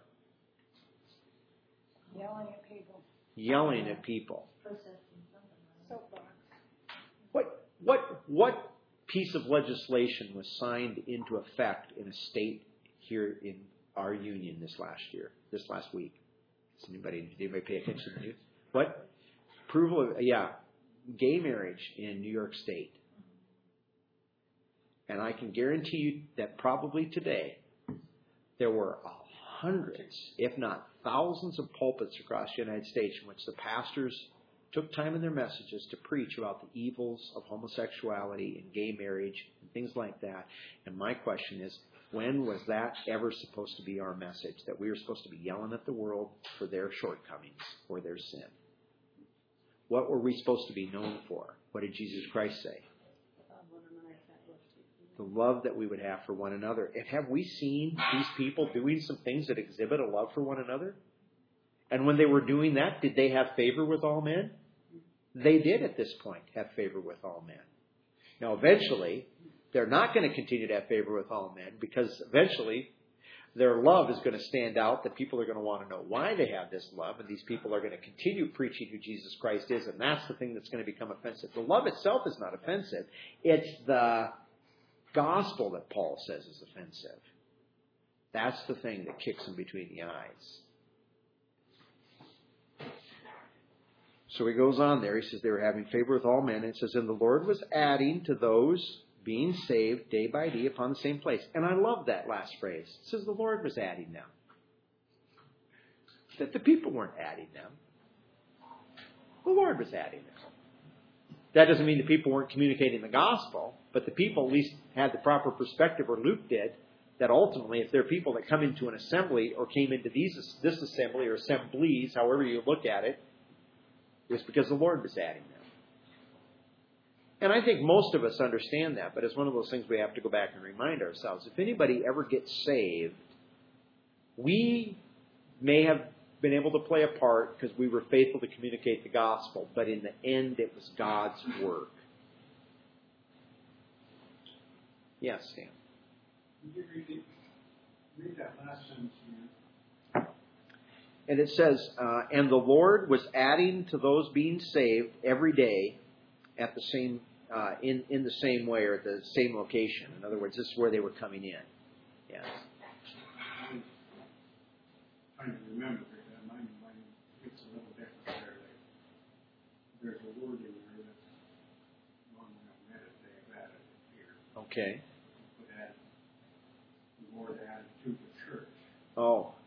Yelling at people. Yelling at people. Protesting something. Soapbox. What what what piece of legislation was signed into effect in a state here in our union this last year, this last week? Does anybody did anybody pay attention to the news? What? Approval of yeah, gay marriage in New York State. And I can guarantee you that probably today there were hundreds, if not thousands, of pulpits across the United States in which the pastors took time in their messages to preach about the evils of homosexuality and gay marriage and things like that. And my question is, when was that ever supposed to be our message? That we were supposed to be yelling at the world for their shortcomings or their sin? What were we supposed to be known for? What did Jesus Christ say? The love that we would have for one another. And have we seen these people doing some things that exhibit a love for one another? And when they were doing that, did they have favor with all men? They did at this point have favor with all men. Now eventually, they're not going to continue to have favor with all men, because eventually their love is going to stand out, that people are going to want to know why they have this love, and these people are going to continue preaching who Jesus Christ is, and that's the thing that's going to become offensive. The love itself is not offensive. It's the gospel that Paul says is offensive. That's the thing that kicks them between the eyes. So he goes on there. He says they were having favor with all men. And it says, and the Lord was adding to those being saved day by day upon the same place. And I love that last phrase. It says the Lord was adding them. That the people weren't adding them. The Lord was adding them. That doesn't mean the people weren't communicating the gospel, but the people at least had the proper perspective, or Luke did, that ultimately if there are people that come into an assembly or came into these, this assembly or assemblies, however you look at it, it was because the Lord was adding them. And I think most of us understand that, but it's one of those things we have to go back and remind ourselves. If anybody ever gets saved, we may have been able to play a part because we were faithful to communicate the gospel, but in the end it was God's work. Yes, Stan. Would you read, it, read that last sentence again? And it says, uh, and the Lord was adding to those being saved every day at the same, uh, in, in the same way, or at the same location. In other words, this is where they were coming in. Yes. I'm trying to remember that. Mine, mine gets a little different there. There's a word in there that's one when I meditate about it here. Okay. But add, the Lord added to the church. Oh.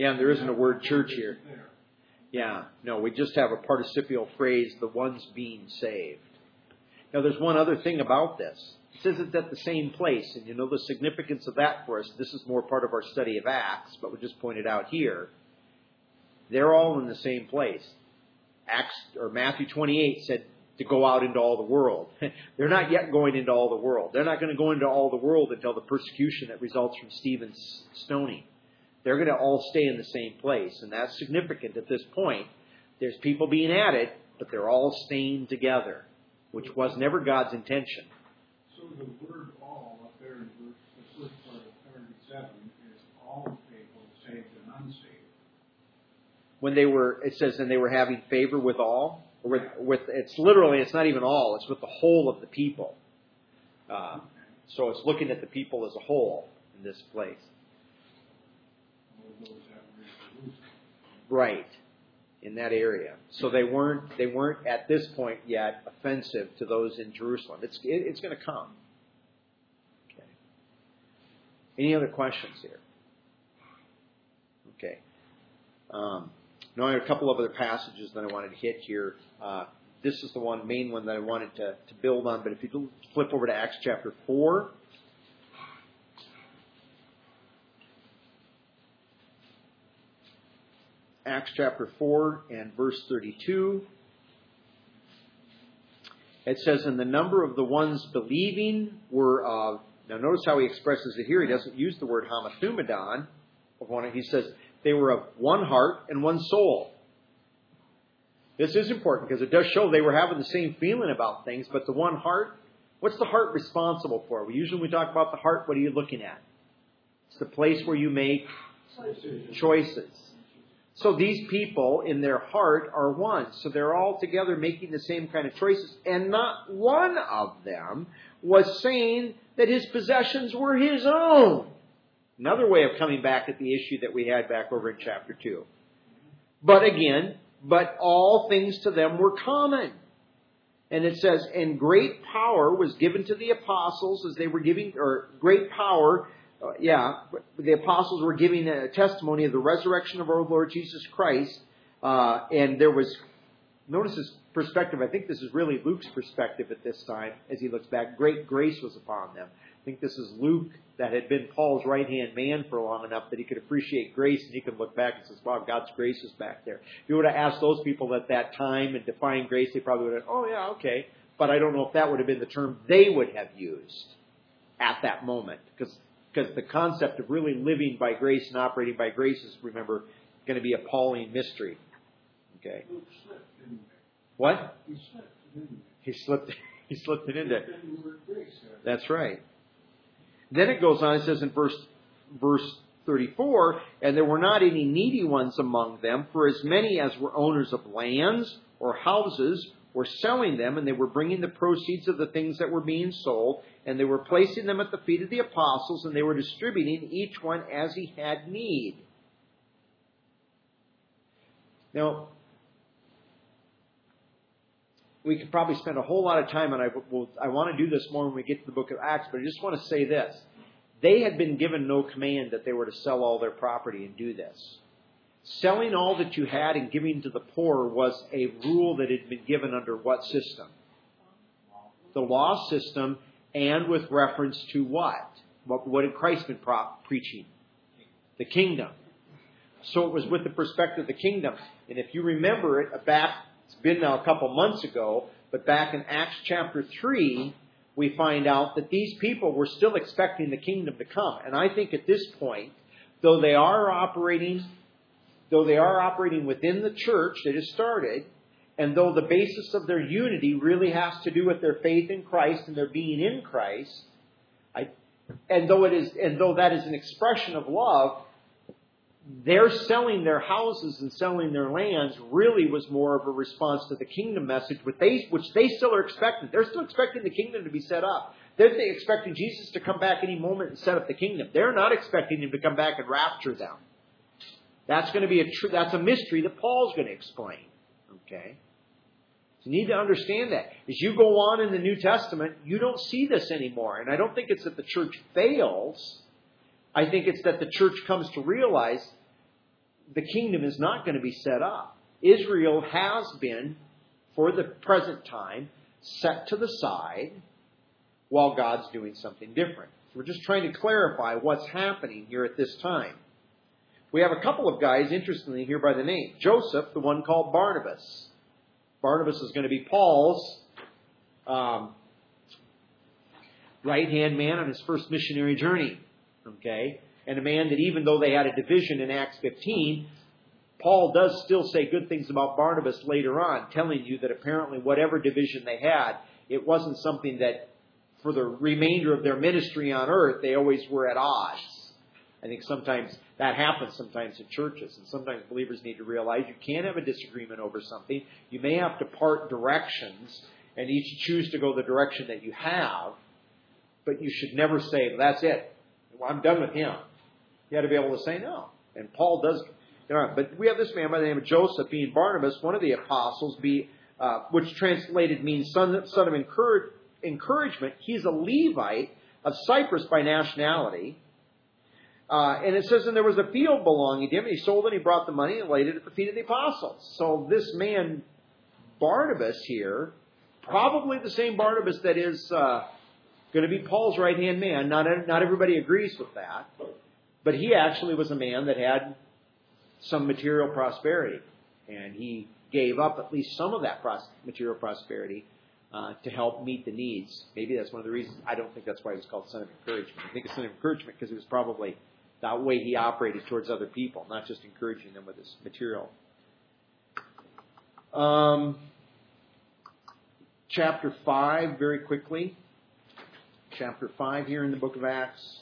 Yeah, and there isn't a word church here. There. Yeah, no, we just have a participial phrase, the ones being saved. Now, there's one other thing about this. It says it's at the same place, and you know the significance of that for us. This is more part of our study of Acts, but we just pointed out here. They're all in the same place. Acts or Matthew twenty-eight said to go out into all the world. They're not yet going into all the world. They're not going to go into all the world until the persecution that results from Stephen's stoning. They're going to all stay in the same place, and that's significant at this point. There's people being added, but they're all staying together, which was never God's intention. So the word all up there in verse, the first part of thirty-seven is all people, saved and unsaved. When they were, it says, and they were having favor with all. Or with, with it's literally, it's not even all. It's with the whole of the people. Uh, so it's looking at the people as a whole in this place. All those that were in Jerusalem. Right, in that area. So they weren't they weren't at this point yet offensive to those in Jerusalem. It's it, it's going to come. Okay. Any other questions here? Okay. Um, now I have a couple of other passages that I wanted to hit here. Uh, this is the one main one that I wanted to, to build on. But if you flip over to Acts chapter four. Acts chapter four and verse thirty-two. It says, and the number of the ones believing were of... Uh, now notice how he expresses it here. He doesn't use the word hamathumadon. He says they were of one heart and one soul. This is important because it does show they were having the same feeling about things, but the one heart, what's the heart responsible for? We usually when we talk about the heart, what are you looking at? It's the place where you make choices. So these people in their heart are one. So they're all together making the same kind of choices. And not one of them was saying that his possessions were his own. Another way of coming back at the issue that we had back over in chapter two. But again, but all things to them were common. And it says, and great power was given to the apostles as they were giving, or great power, uh, yeah, the apostles were giving a testimony of the resurrection of our Lord Jesus Christ. Uh, and there was, notice his perspective, I think this is really Luke's perspective at this time as he looks back. Great grace was upon them. I think this is Luke that had been Paul's right-hand man for long enough that he could appreciate grace and he could look back and says, wow, God's grace is back there. If you would have asked those people at that time and defined grace, they probably would have, oh yeah, okay. But I don't know if that would have been the term they would have used at that moment. Because because the concept of really living by grace and operating by grace is, remember, going to be a Pauline mystery. Okay. Luke slipped, didn't he? What? He slipped, didn't He slipped, he slipped it in he? there. He didn't word grace there. That's right. Then it goes on, it says in verse verse thirty-four, and there were not any needy ones among them, for as many as were owners of lands or houses were selling them, and they were bringing the proceeds of the things that were being sold, and they were placing them at the feet of the apostles, and they were distributing each one as he had need. Now, we could probably spend a whole lot of time, and I, will, I want to do this more when we get to the book of Acts, but I just want to say this. They had been given no command that they were to sell all their property and do this. Selling all that you had and giving to the poor was a rule that had been given under what system? The law system, and with reference to what? What, what had Christ been pro- preaching? The kingdom. So it was with the perspective of the kingdom. And if you remember it, back, it's been now a couple months ago, but back in Acts chapter three, we find out that these people were still expecting the kingdom to come. And I think at this point, though they are operating, though they are operating within the church that has started, and though the basis of their unity really has to do with their faith in Christ and their being in Christ, I, and though it is, and though that is an expression of love, their selling their houses and selling their lands really was more of a response to the kingdom message, which they, which they still are expecting. They're still expecting the kingdom to be set up. They're expecting Jesus to come back any moment and set up the kingdom. They're not expecting him to come back and rapture them. That's going to be a tr- that's a mystery that Paul's going to explain. Okay? So you need to understand that. As you go on in the New Testament, you don't see this anymore. And I don't think it's that the church fails. I think it's that the church comes to realize the kingdom is not going to be set up. Israel has been, for the present time, set to the side while God's doing something different. We're just trying to clarify what's happening here at this time. We have a couple of guys, interestingly, here by the name. Joseph, the one called Barnabas. Barnabas is going to be Paul's um, right-hand man on his first missionary journey. Okay? And a man that even though they had a division in Acts fifteen, Paul does still say good things about Barnabas later on, telling you that apparently whatever division they had, it wasn't something that for the remainder of their ministry on earth, they always were at odds. I think sometimes that happens sometimes in churches, and sometimes believers need to realize you can't have a disagreement over something. You may have to part directions and each choose to go the direction that you have, but you should never say, well, that's it. Well, I'm done with him. You got to be able to say no. And Paul does. You know, but we have this man by the name of Joseph, being Barnabas, one of the apostles, be uh, which translated means son, son of encourage, encouragement. He's a Levite of Cyprus by nationality. Uh, and it says, and there was a field belonging to him, and he sold it, and he brought the money and laid it at the feet of the apostles. So this man, Barnabas here, probably the same Barnabas that is uh, going to be Paul's right-hand man. Not, not everybody agrees with that. But he actually was a man that had some material prosperity. And he gave up at least some of that pros- material prosperity uh, to help meet the needs. Maybe that's one of the reasons. I don't think that's why he was called son of encouragement. I think it's son of encouragement because it was probably that way he operated towards other people, not just encouraging them with his material. Um, chapter five, very quickly. Chapter five here in the book of Acts.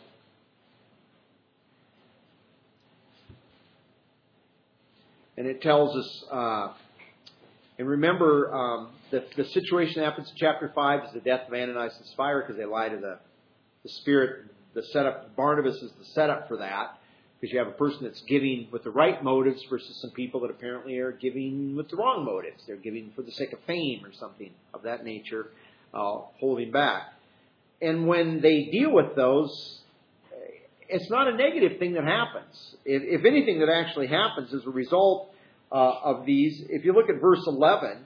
And it tells us, uh, and remember, um, the, the situation that happens in chapter five is the death of Ananias and Sapphira because they lie to the, the Spirit. The setup, Barnabas is the setup for that, because you have a person that's giving with the right motives versus some people that apparently are giving with the wrong motives. They're giving for the sake of fame or something of that nature, uh, holding back. And when they deal with those, it's not a negative thing that happens. If, if anything that actually happens as a result uh, of these, if you look at verse eleven,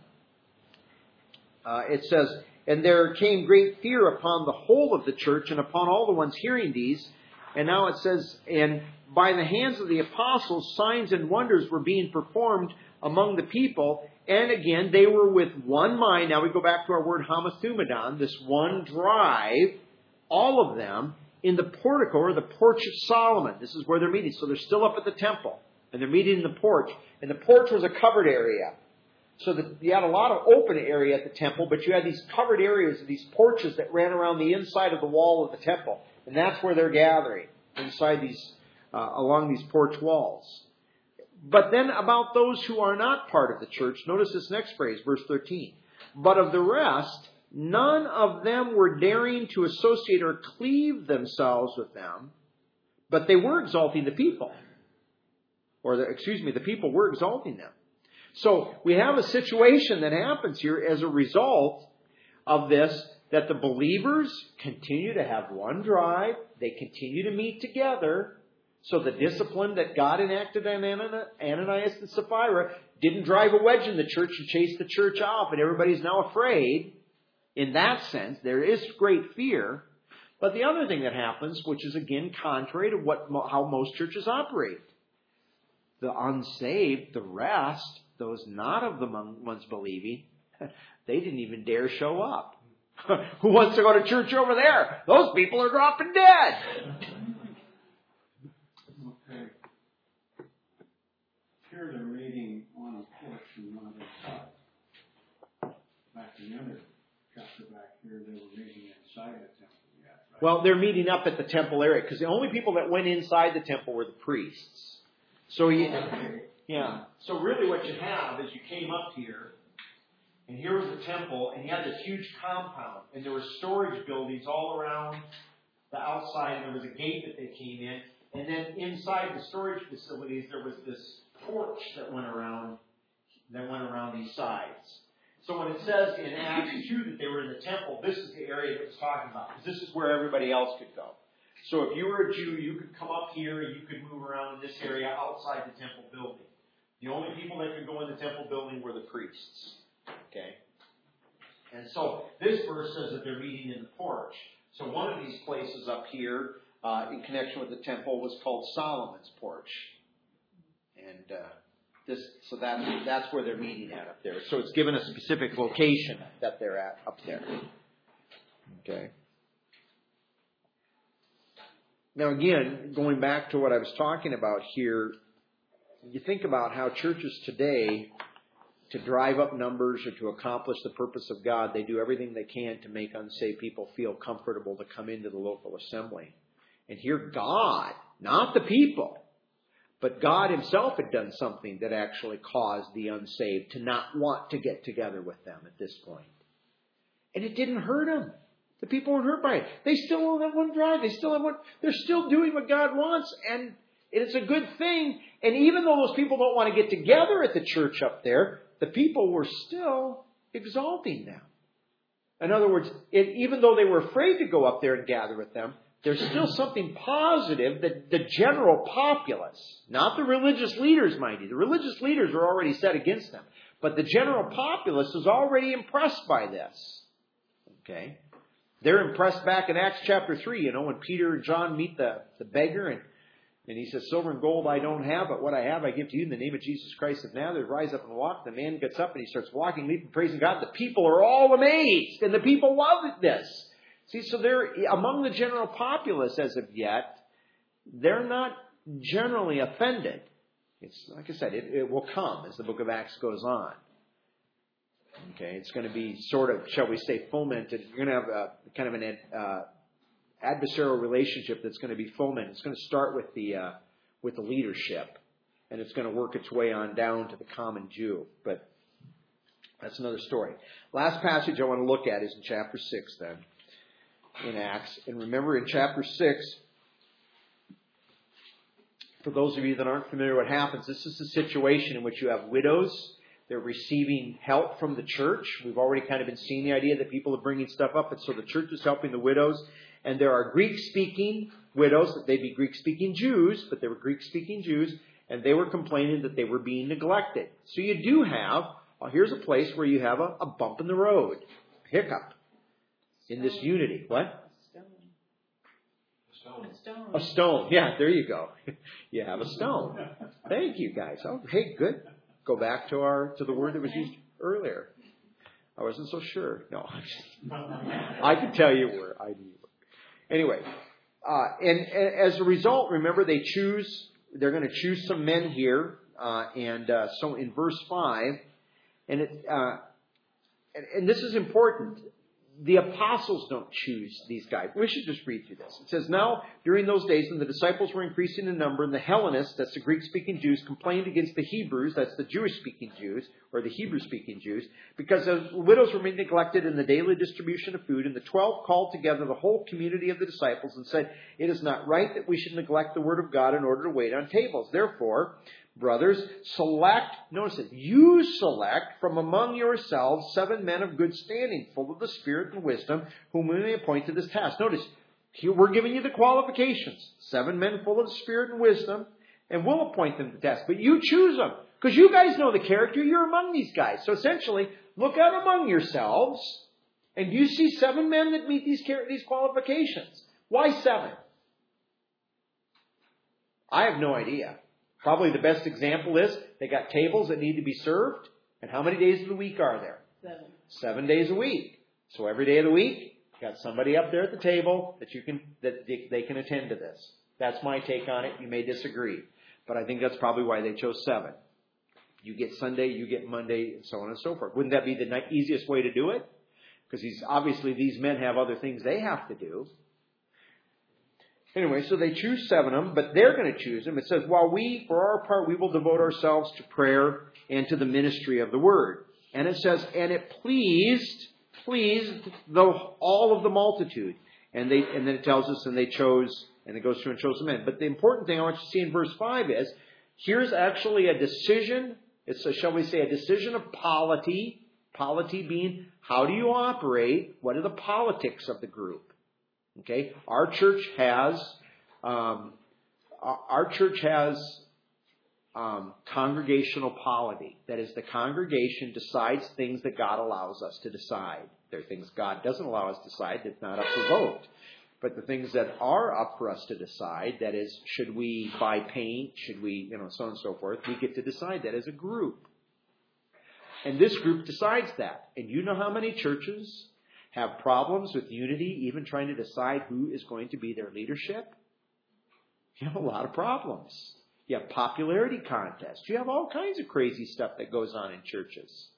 uh, it says, and there came great fear upon the whole of the church and upon all the ones hearing these. And now it says, and by the hands of the apostles, signs and wonders were being performed among the people. And again, they were with one mind. Now we go back to our word hamathumadon, this one drive, all of them, in the portico or the porch of Solomon. This is where they're meeting. So they're still up at the temple. And they're meeting in the porch. And the porch was a covered area. So that you had a lot of open area at the temple, but you had these covered areas, these porches that ran around the inside of the wall of the temple. And that's where they're gathering, inside these, uh, along these porch walls. But then about those who are not part of the church, notice this next phrase, verse thirteen. But of the rest, none of them were daring to associate or cleave themselves with them, but they were exalting the people. Or, the, excuse me, the people were exalting them. So we have a situation that happens here as a result of this, that the believers continue to have one drive. They continue to meet together. So the discipline that God enacted on Ananias and Sapphira didn't drive a wedge in the church and chase the church off, and everybody's now afraid. In that sense, there is great fear. But the other thing that happens, which is again contrary to what how most churches operate, the unsaved, the rest, those not of the ones believing, they didn't even dare show up. Who wants to go to church over there? Those people are dropping dead. Okay. Here they're reading on a porch and one other side. Back in the other chapter back here, they were reading inside the temple yet, right? Well, they're meeting up at the temple area, because the only people that went inside the temple were the priests. So you, yeah. So really what you have is you came up here, and here was the temple, and you had this huge compound, and there were storage buildings all around the outside, and there was a gate that they came in, and then inside the storage facilities there was this porch that went around, that went around these sides. So when it says in Acts two that they were in the temple, this is the area that it's talking about, because this is where everybody else could go. So if you were a Jew, you could come up here, you could move around in this area outside the temple building. The only people that could go in the temple building were the priests. Okay? And so this verse says that they're meeting in the porch. So one of these places up here, uh, in connection with the temple, was called Solomon's porch. And uh, this, so that's that's where they're meeting at up there. So it's given a specific location that they're at up there. Okay. Now again, going back to what I was talking about here, you think about how churches today, to drive up numbers or to accomplish the purpose of God, they do everything they can to make unsaved people feel comfortable to come into the local assembly. And here God, not the people, but God himself had done something that actually caused the unsaved to not want to get together with them at this point. And it didn't hurt them. The people weren't hurt by it. They still don't have one drive. They still have one. They're still doing what God wants, and it's a good thing. And even though those people don't want to get together at the church up there, the people were still exalting them. In other words, it, even though they were afraid to go up there and gather with them, there's still something positive that the general populace, not the religious leaders, mind you, the religious leaders are already set against them, but the general populace is already impressed by this. Okay? They're impressed back in Acts chapter three, you know, when Peter and John meet the, the beggar, and, and he says, silver and gold I don't have, but what I have I give to you in the name of Jesus Christ of Nazareth. Rise up and walk. The man gets up and he starts walking, leaping, praising God. The people are all amazed, and the people love this. See, so they're among the general populace as of yet. They're not generally offended. It's like I said, it, it will come as the book of Acts goes on. Okay, it's going to be sort of, shall we say, fomented. You're going to have a kind of an uh, adversarial relationship that's going to be fomented. It's going to start with the uh, with the leadership, and it's going to work its way on down to the common Jew. But that's another story. Last passage I want to look at is in chapter six, then, in Acts. And remember, in chapter six, for those of you that aren't familiar what happens, this is a situation in which you have widows. They're receiving help from the church. We've already kind of been seeing the idea that people are bringing stuff up, and so the church is helping the widows. And there are Greek-speaking widows. They'd be Greek-speaking Jews, but they were Greek-speaking Jews, and they were complaining that they were being neglected. So you do have, well, here's a place where you have a, a bump in the road, a hiccup in this unity. What? Stone. A stone. A stone. Yeah, there you go. You have a stone. Thank you, guys. Oh, hey, good. Go back to our to the word that was used earlier. I wasn't so sure. No, I can tell you where I knew. Anyway, uh, and, and as a result, remember they choose. They're going to choose some men here, uh, and uh, so in verse five, and it uh, and, and this is important. The apostles don't choose these guys. We should just read through this. It says, now, during those days when the disciples were increasing in number, and the Hellenists, that's the Greek-speaking Jews, complained against the Hebrews, that's the Jewish-speaking Jews, or the Hebrew-speaking Jews, because the widows were being neglected in the daily distribution of food, and the twelve called together the whole community of the disciples and said, it is not right that we should neglect the word of God in order to wait on tables. Therefore, brothers, select, notice it, you select from among yourselves seven men of good standing, full of the Spirit and wisdom, whom we may appoint to this task. Notice, here we're giving you the qualifications. Seven men full of the Spirit and wisdom, and we'll appoint them to the task. But you choose them, because you guys know the character. You're among these guys. So essentially, look out among yourselves, and you see seven men that meet these these qualifications. Why seven? I have no idea. Probably the best example is they got tables that need to be served. And how many days of the week are there? Seven. Seven days a week. So every day of the week, you got somebody up there at the table that you can that they, they can attend to this. That's my take on it. You may disagree. But I think that's probably why they chose seven. You get Sunday, you get Monday, and so on and so forth. Wouldn't that be the easiest way to do it? Because these, obviously these men have other things they have to do. Anyway, so they choose seven of them, but they're going to choose them. It says, while we, for our part, we will devote ourselves to prayer and to the ministry of the word. And it says, and it pleased, pleased the, all of the multitude. And they, and then it tells us, and they chose, and it goes through and chose the men. But the important thing I want you to see in verse five is, here's actually a decision, it's a, shall we say, a decision of polity. Polity being, how do you operate? What are the politics of the group? Okay? Our church has, um, our, our church has um, congregational polity. That is, the congregation decides things that God allows us to decide. There are things God doesn't allow us to decide that's not up for vote. But the things that are up for us to decide, that is, should we buy paint, should we, you know, so on and so forth, we get to decide that as a group. And this group decides that. And you know how many churches have problems with unity, even trying to decide who is going to be their leadership? You have a lot of problems. You have popularity contests. You have all kinds of crazy stuff that goes on in churches.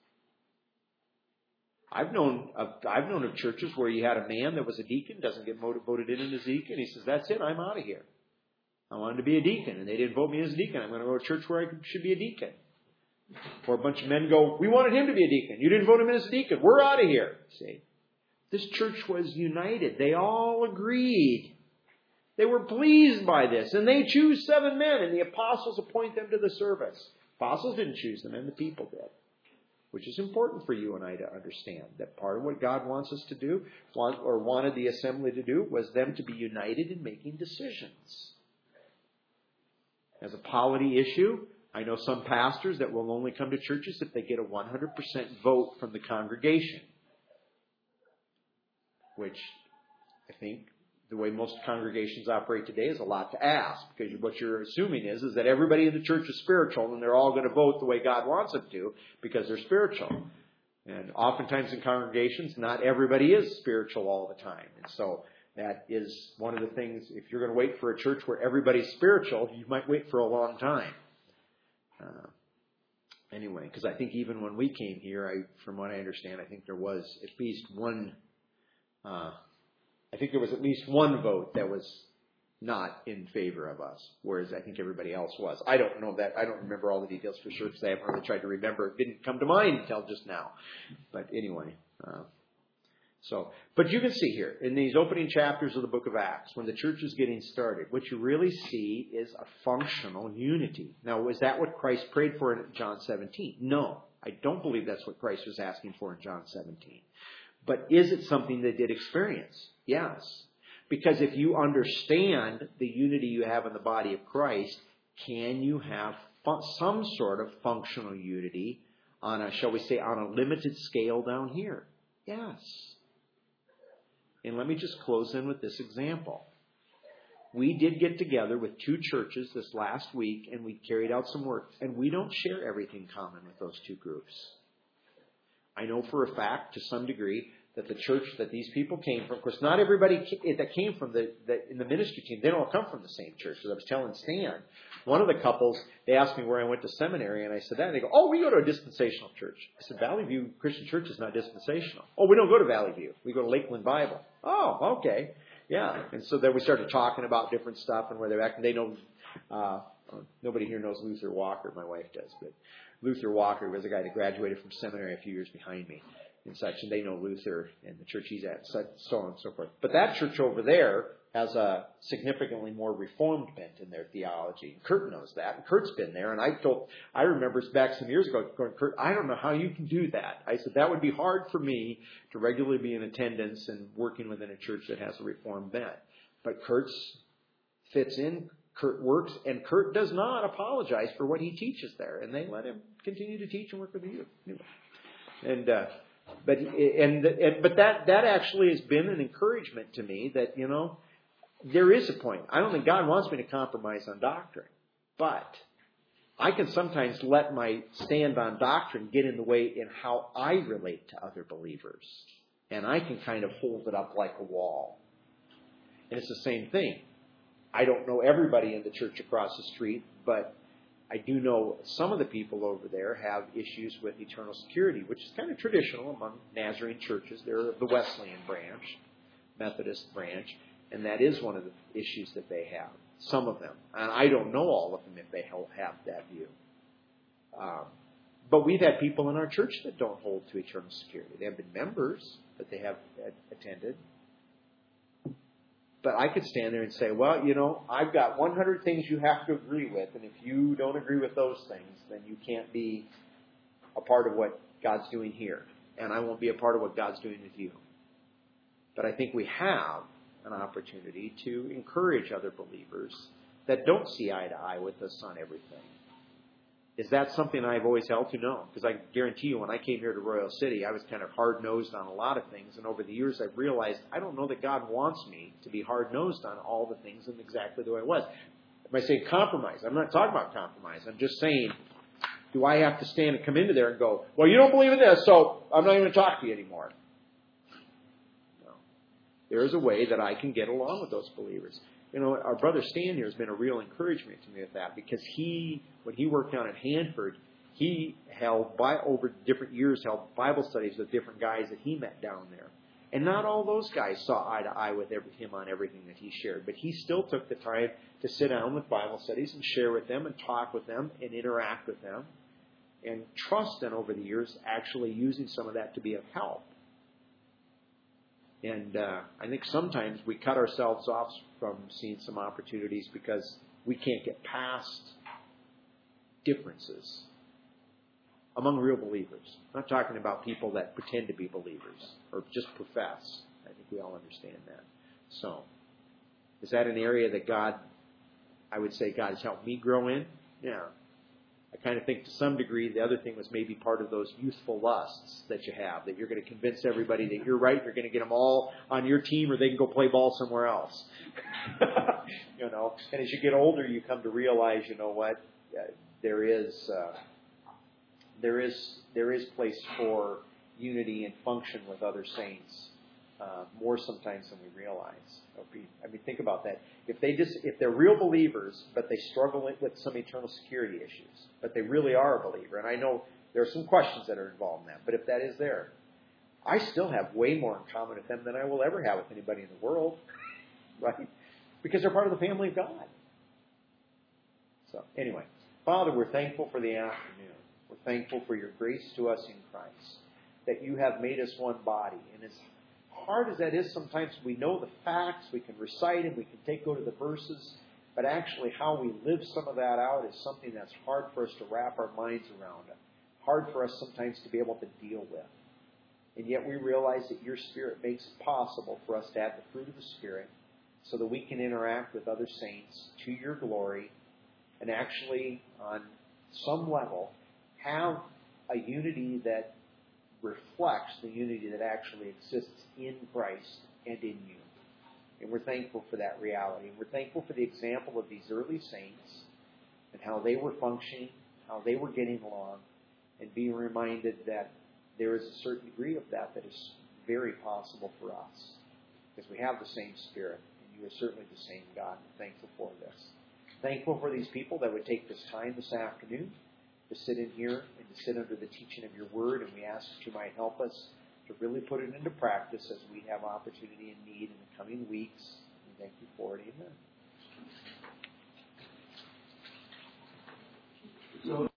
I've known of, I've known of churches where you had a man that was a deacon, doesn't get voted in as a deacon. He says, that's it, I'm out of here. I wanted to be a deacon, and they didn't vote me as a deacon. I'm going to go to a church where I should be a deacon. Or a bunch of men go, we wanted him to be a deacon. You didn't vote him in as a deacon. We're out of here. See? This church was united. They all agreed. They were pleased by this. And they choose seven men, and the apostles appoint them to the service. Apostles didn't choose them, and the people did. Which is important for you and I to understand. That part of what God wants us to do, want, or wanted the assembly to do, was them to be united in making decisions. As a polity issue, I know some pastors that will only come to churches if they get a one hundred percent vote from the congregation. Which I think the way most congregations operate today is a lot to ask. Because what you're assuming is, is that everybody in the church is spiritual and they're all going to vote the way God wants them to because they're spiritual. And oftentimes in congregations, not everybody is spiritual all the time. And so that is one of the things, if you're going to wait for a church where everybody's spiritual, you might wait for a long time. Uh, anyway, because I think even when we came here, I, from what I understand, I think there was at least one... Uh, I think there was at least one vote that was not in favor of us, whereas I think everybody else was. I don't know that. I don't remember all the details for sure because I haven't really tried to remember. It didn't come to mind until just now. But anyway, uh, so, but you can see here in these opening chapters of the book of Acts, when the church is getting started, what you really see is a functional unity. Now, was that what Christ prayed for in John seventeen? No, I don't believe that's what Christ was asking for in John seventeen. But is it something they did experience? Yes. Because if you understand the unity you have in the body of Christ, can you have fun- some sort of functional unity on a, shall we say, on a limited scale down here? Yes. And let me just close in with this example. We did get together with two churches this last week, and we carried out some work. And we don't share everything common with those two groups. I know for a fact, to some degree, that the church that these people came from, of course, not everybody that came from the, the in the ministry team, they don't come from the same church. As I was telling Stan, one of the couples, they asked me where I went to seminary, and I said that, and they go, oh, we go to a dispensational church. I said, Valley View Christian Church is not dispensational. Oh, we don't go to Valley View. We go to Lakeland Bible. Oh, okay. Yeah. And so then we started talking about different stuff and where they're at, and they know, uh, nobody here knows Luther Walker. My wife does, but Luther Walker was a guy that graduated from seminary a few years behind me and such, and they know Luther and the church he's at, so on and so forth. But that church over there has a significantly more reformed bent in their theology. And Kurt knows that, and Kurt's been there, and I told, I remember back some years ago going, Kurt, I don't know how you can do that. I said, that would be hard for me to regularly be in attendance and working within a church that has a reformed bent. But Kurt's fits in, Kurt works, and Kurt does not apologize for what he teaches there, and they let him continue to teach and work with the youth. Anyway. And, uh, But and, and but that that actually has been an encouragement to me that, you know, there is a point. I don't think God wants me to compromise on doctrine, but I can sometimes let my stand on doctrine get in the way in how I relate to other believers, and I can kind of hold it up like a wall. And it's the same thing. I don't know everybody in the church across the street, but I do know some of the people over there have issues with eternal security, which is kind of traditional among Nazarene churches. They're the Wesleyan branch, Methodist branch, and that is one of the issues that they have, some of them. And I don't know all of them if they have that view. Um, but we've had people in our church that don't hold to eternal security. They have been members, but they have attended. But I could stand there and say, well, you know, I've got one hundred things you have to agree with, and if you don't agree with those things, then you can't be a part of what God's doing here. And I won't be a part of what God's doing with you. But I think we have an opportunity to encourage other believers that don't see eye to eye with us on everything. Is that something I've always held to? No. Because I guarantee you, when I came here to Royal City, I was kind of hard-nosed on a lot of things. And over the years, I've realized I don't know that God wants me to be hard-nosed on all the things and exactly the way I was. If I say compromise, I'm not talking about compromise. I'm just saying, do I have to stand and come into there and go, well, you don't believe in this, so I'm not even going to talk to you anymore? No. There is a way that I can get along with those believers. You know, our brother Stan here has been a real encouragement to me with that, because he, when he worked down at Hanford, he held, by over different years, held Bible studies with different guys that he met down there. And not all those guys saw eye to eye with every, him on everything that he shared, but he still took the time to sit down with Bible studies and share with them and talk with them and interact with them, and trust them over the years, actually using some of that to be of help. And uh, I think sometimes we cut ourselves off from seeing some opportunities because we can't get past differences among real believers. I'm not talking about people that pretend to be believers or just profess. I think we all understand that. So, is that an area that God, I would say God has helped me grow in? Yeah. I kind of think to some degree the other thing was maybe part of those youthful lusts that you have, that you're going to convince everybody that you're right, you're going to get them all on your team, or they can go play ball somewhere else. You know, and as you get older, you come to realize, you know what, uh, there is uh, there is there is place for unity and function with other saints, uh, more sometimes than we realize. I mean, think about that. If they just, if they're real believers, but they struggle with some eternal security issues, but they really are a believer, and I know there are some questions that are involved in that, but if that is there, I still have way more in common with them than I will ever have with anybody in the world, right? Because they're part of the family of God. So, anyway, Father, we're thankful for the afternoon. We're thankful for your grace to us in Christ, that you have made us one body, and it's hard as that is, sometimes we know the facts, we can recite them, we can take go to the verses, but actually how we live some of that out is something that's hard for us to wrap our minds around, hard for us sometimes to be able to deal with. And yet we realize that your Spirit makes it possible for us to have the fruit of the Spirit so that we can interact with other saints to your glory and actually, on some level, have a unity that reflects the unity that actually exists in Christ and in you. And we're thankful for that reality. And we're thankful for the example of these early saints and how they were functioning, how they were getting along, and being reminded that there is a certain degree of that that is very possible for us because we have the same Spirit, and you are certainly the same God. We're thankful for this. Thankful for these people that would take this time this afternoon to sit in here and to sit under the teaching of your word, and we ask that you might help us to really put it into practice as we have opportunity and need in the coming weeks. We thank you for it. Amen. So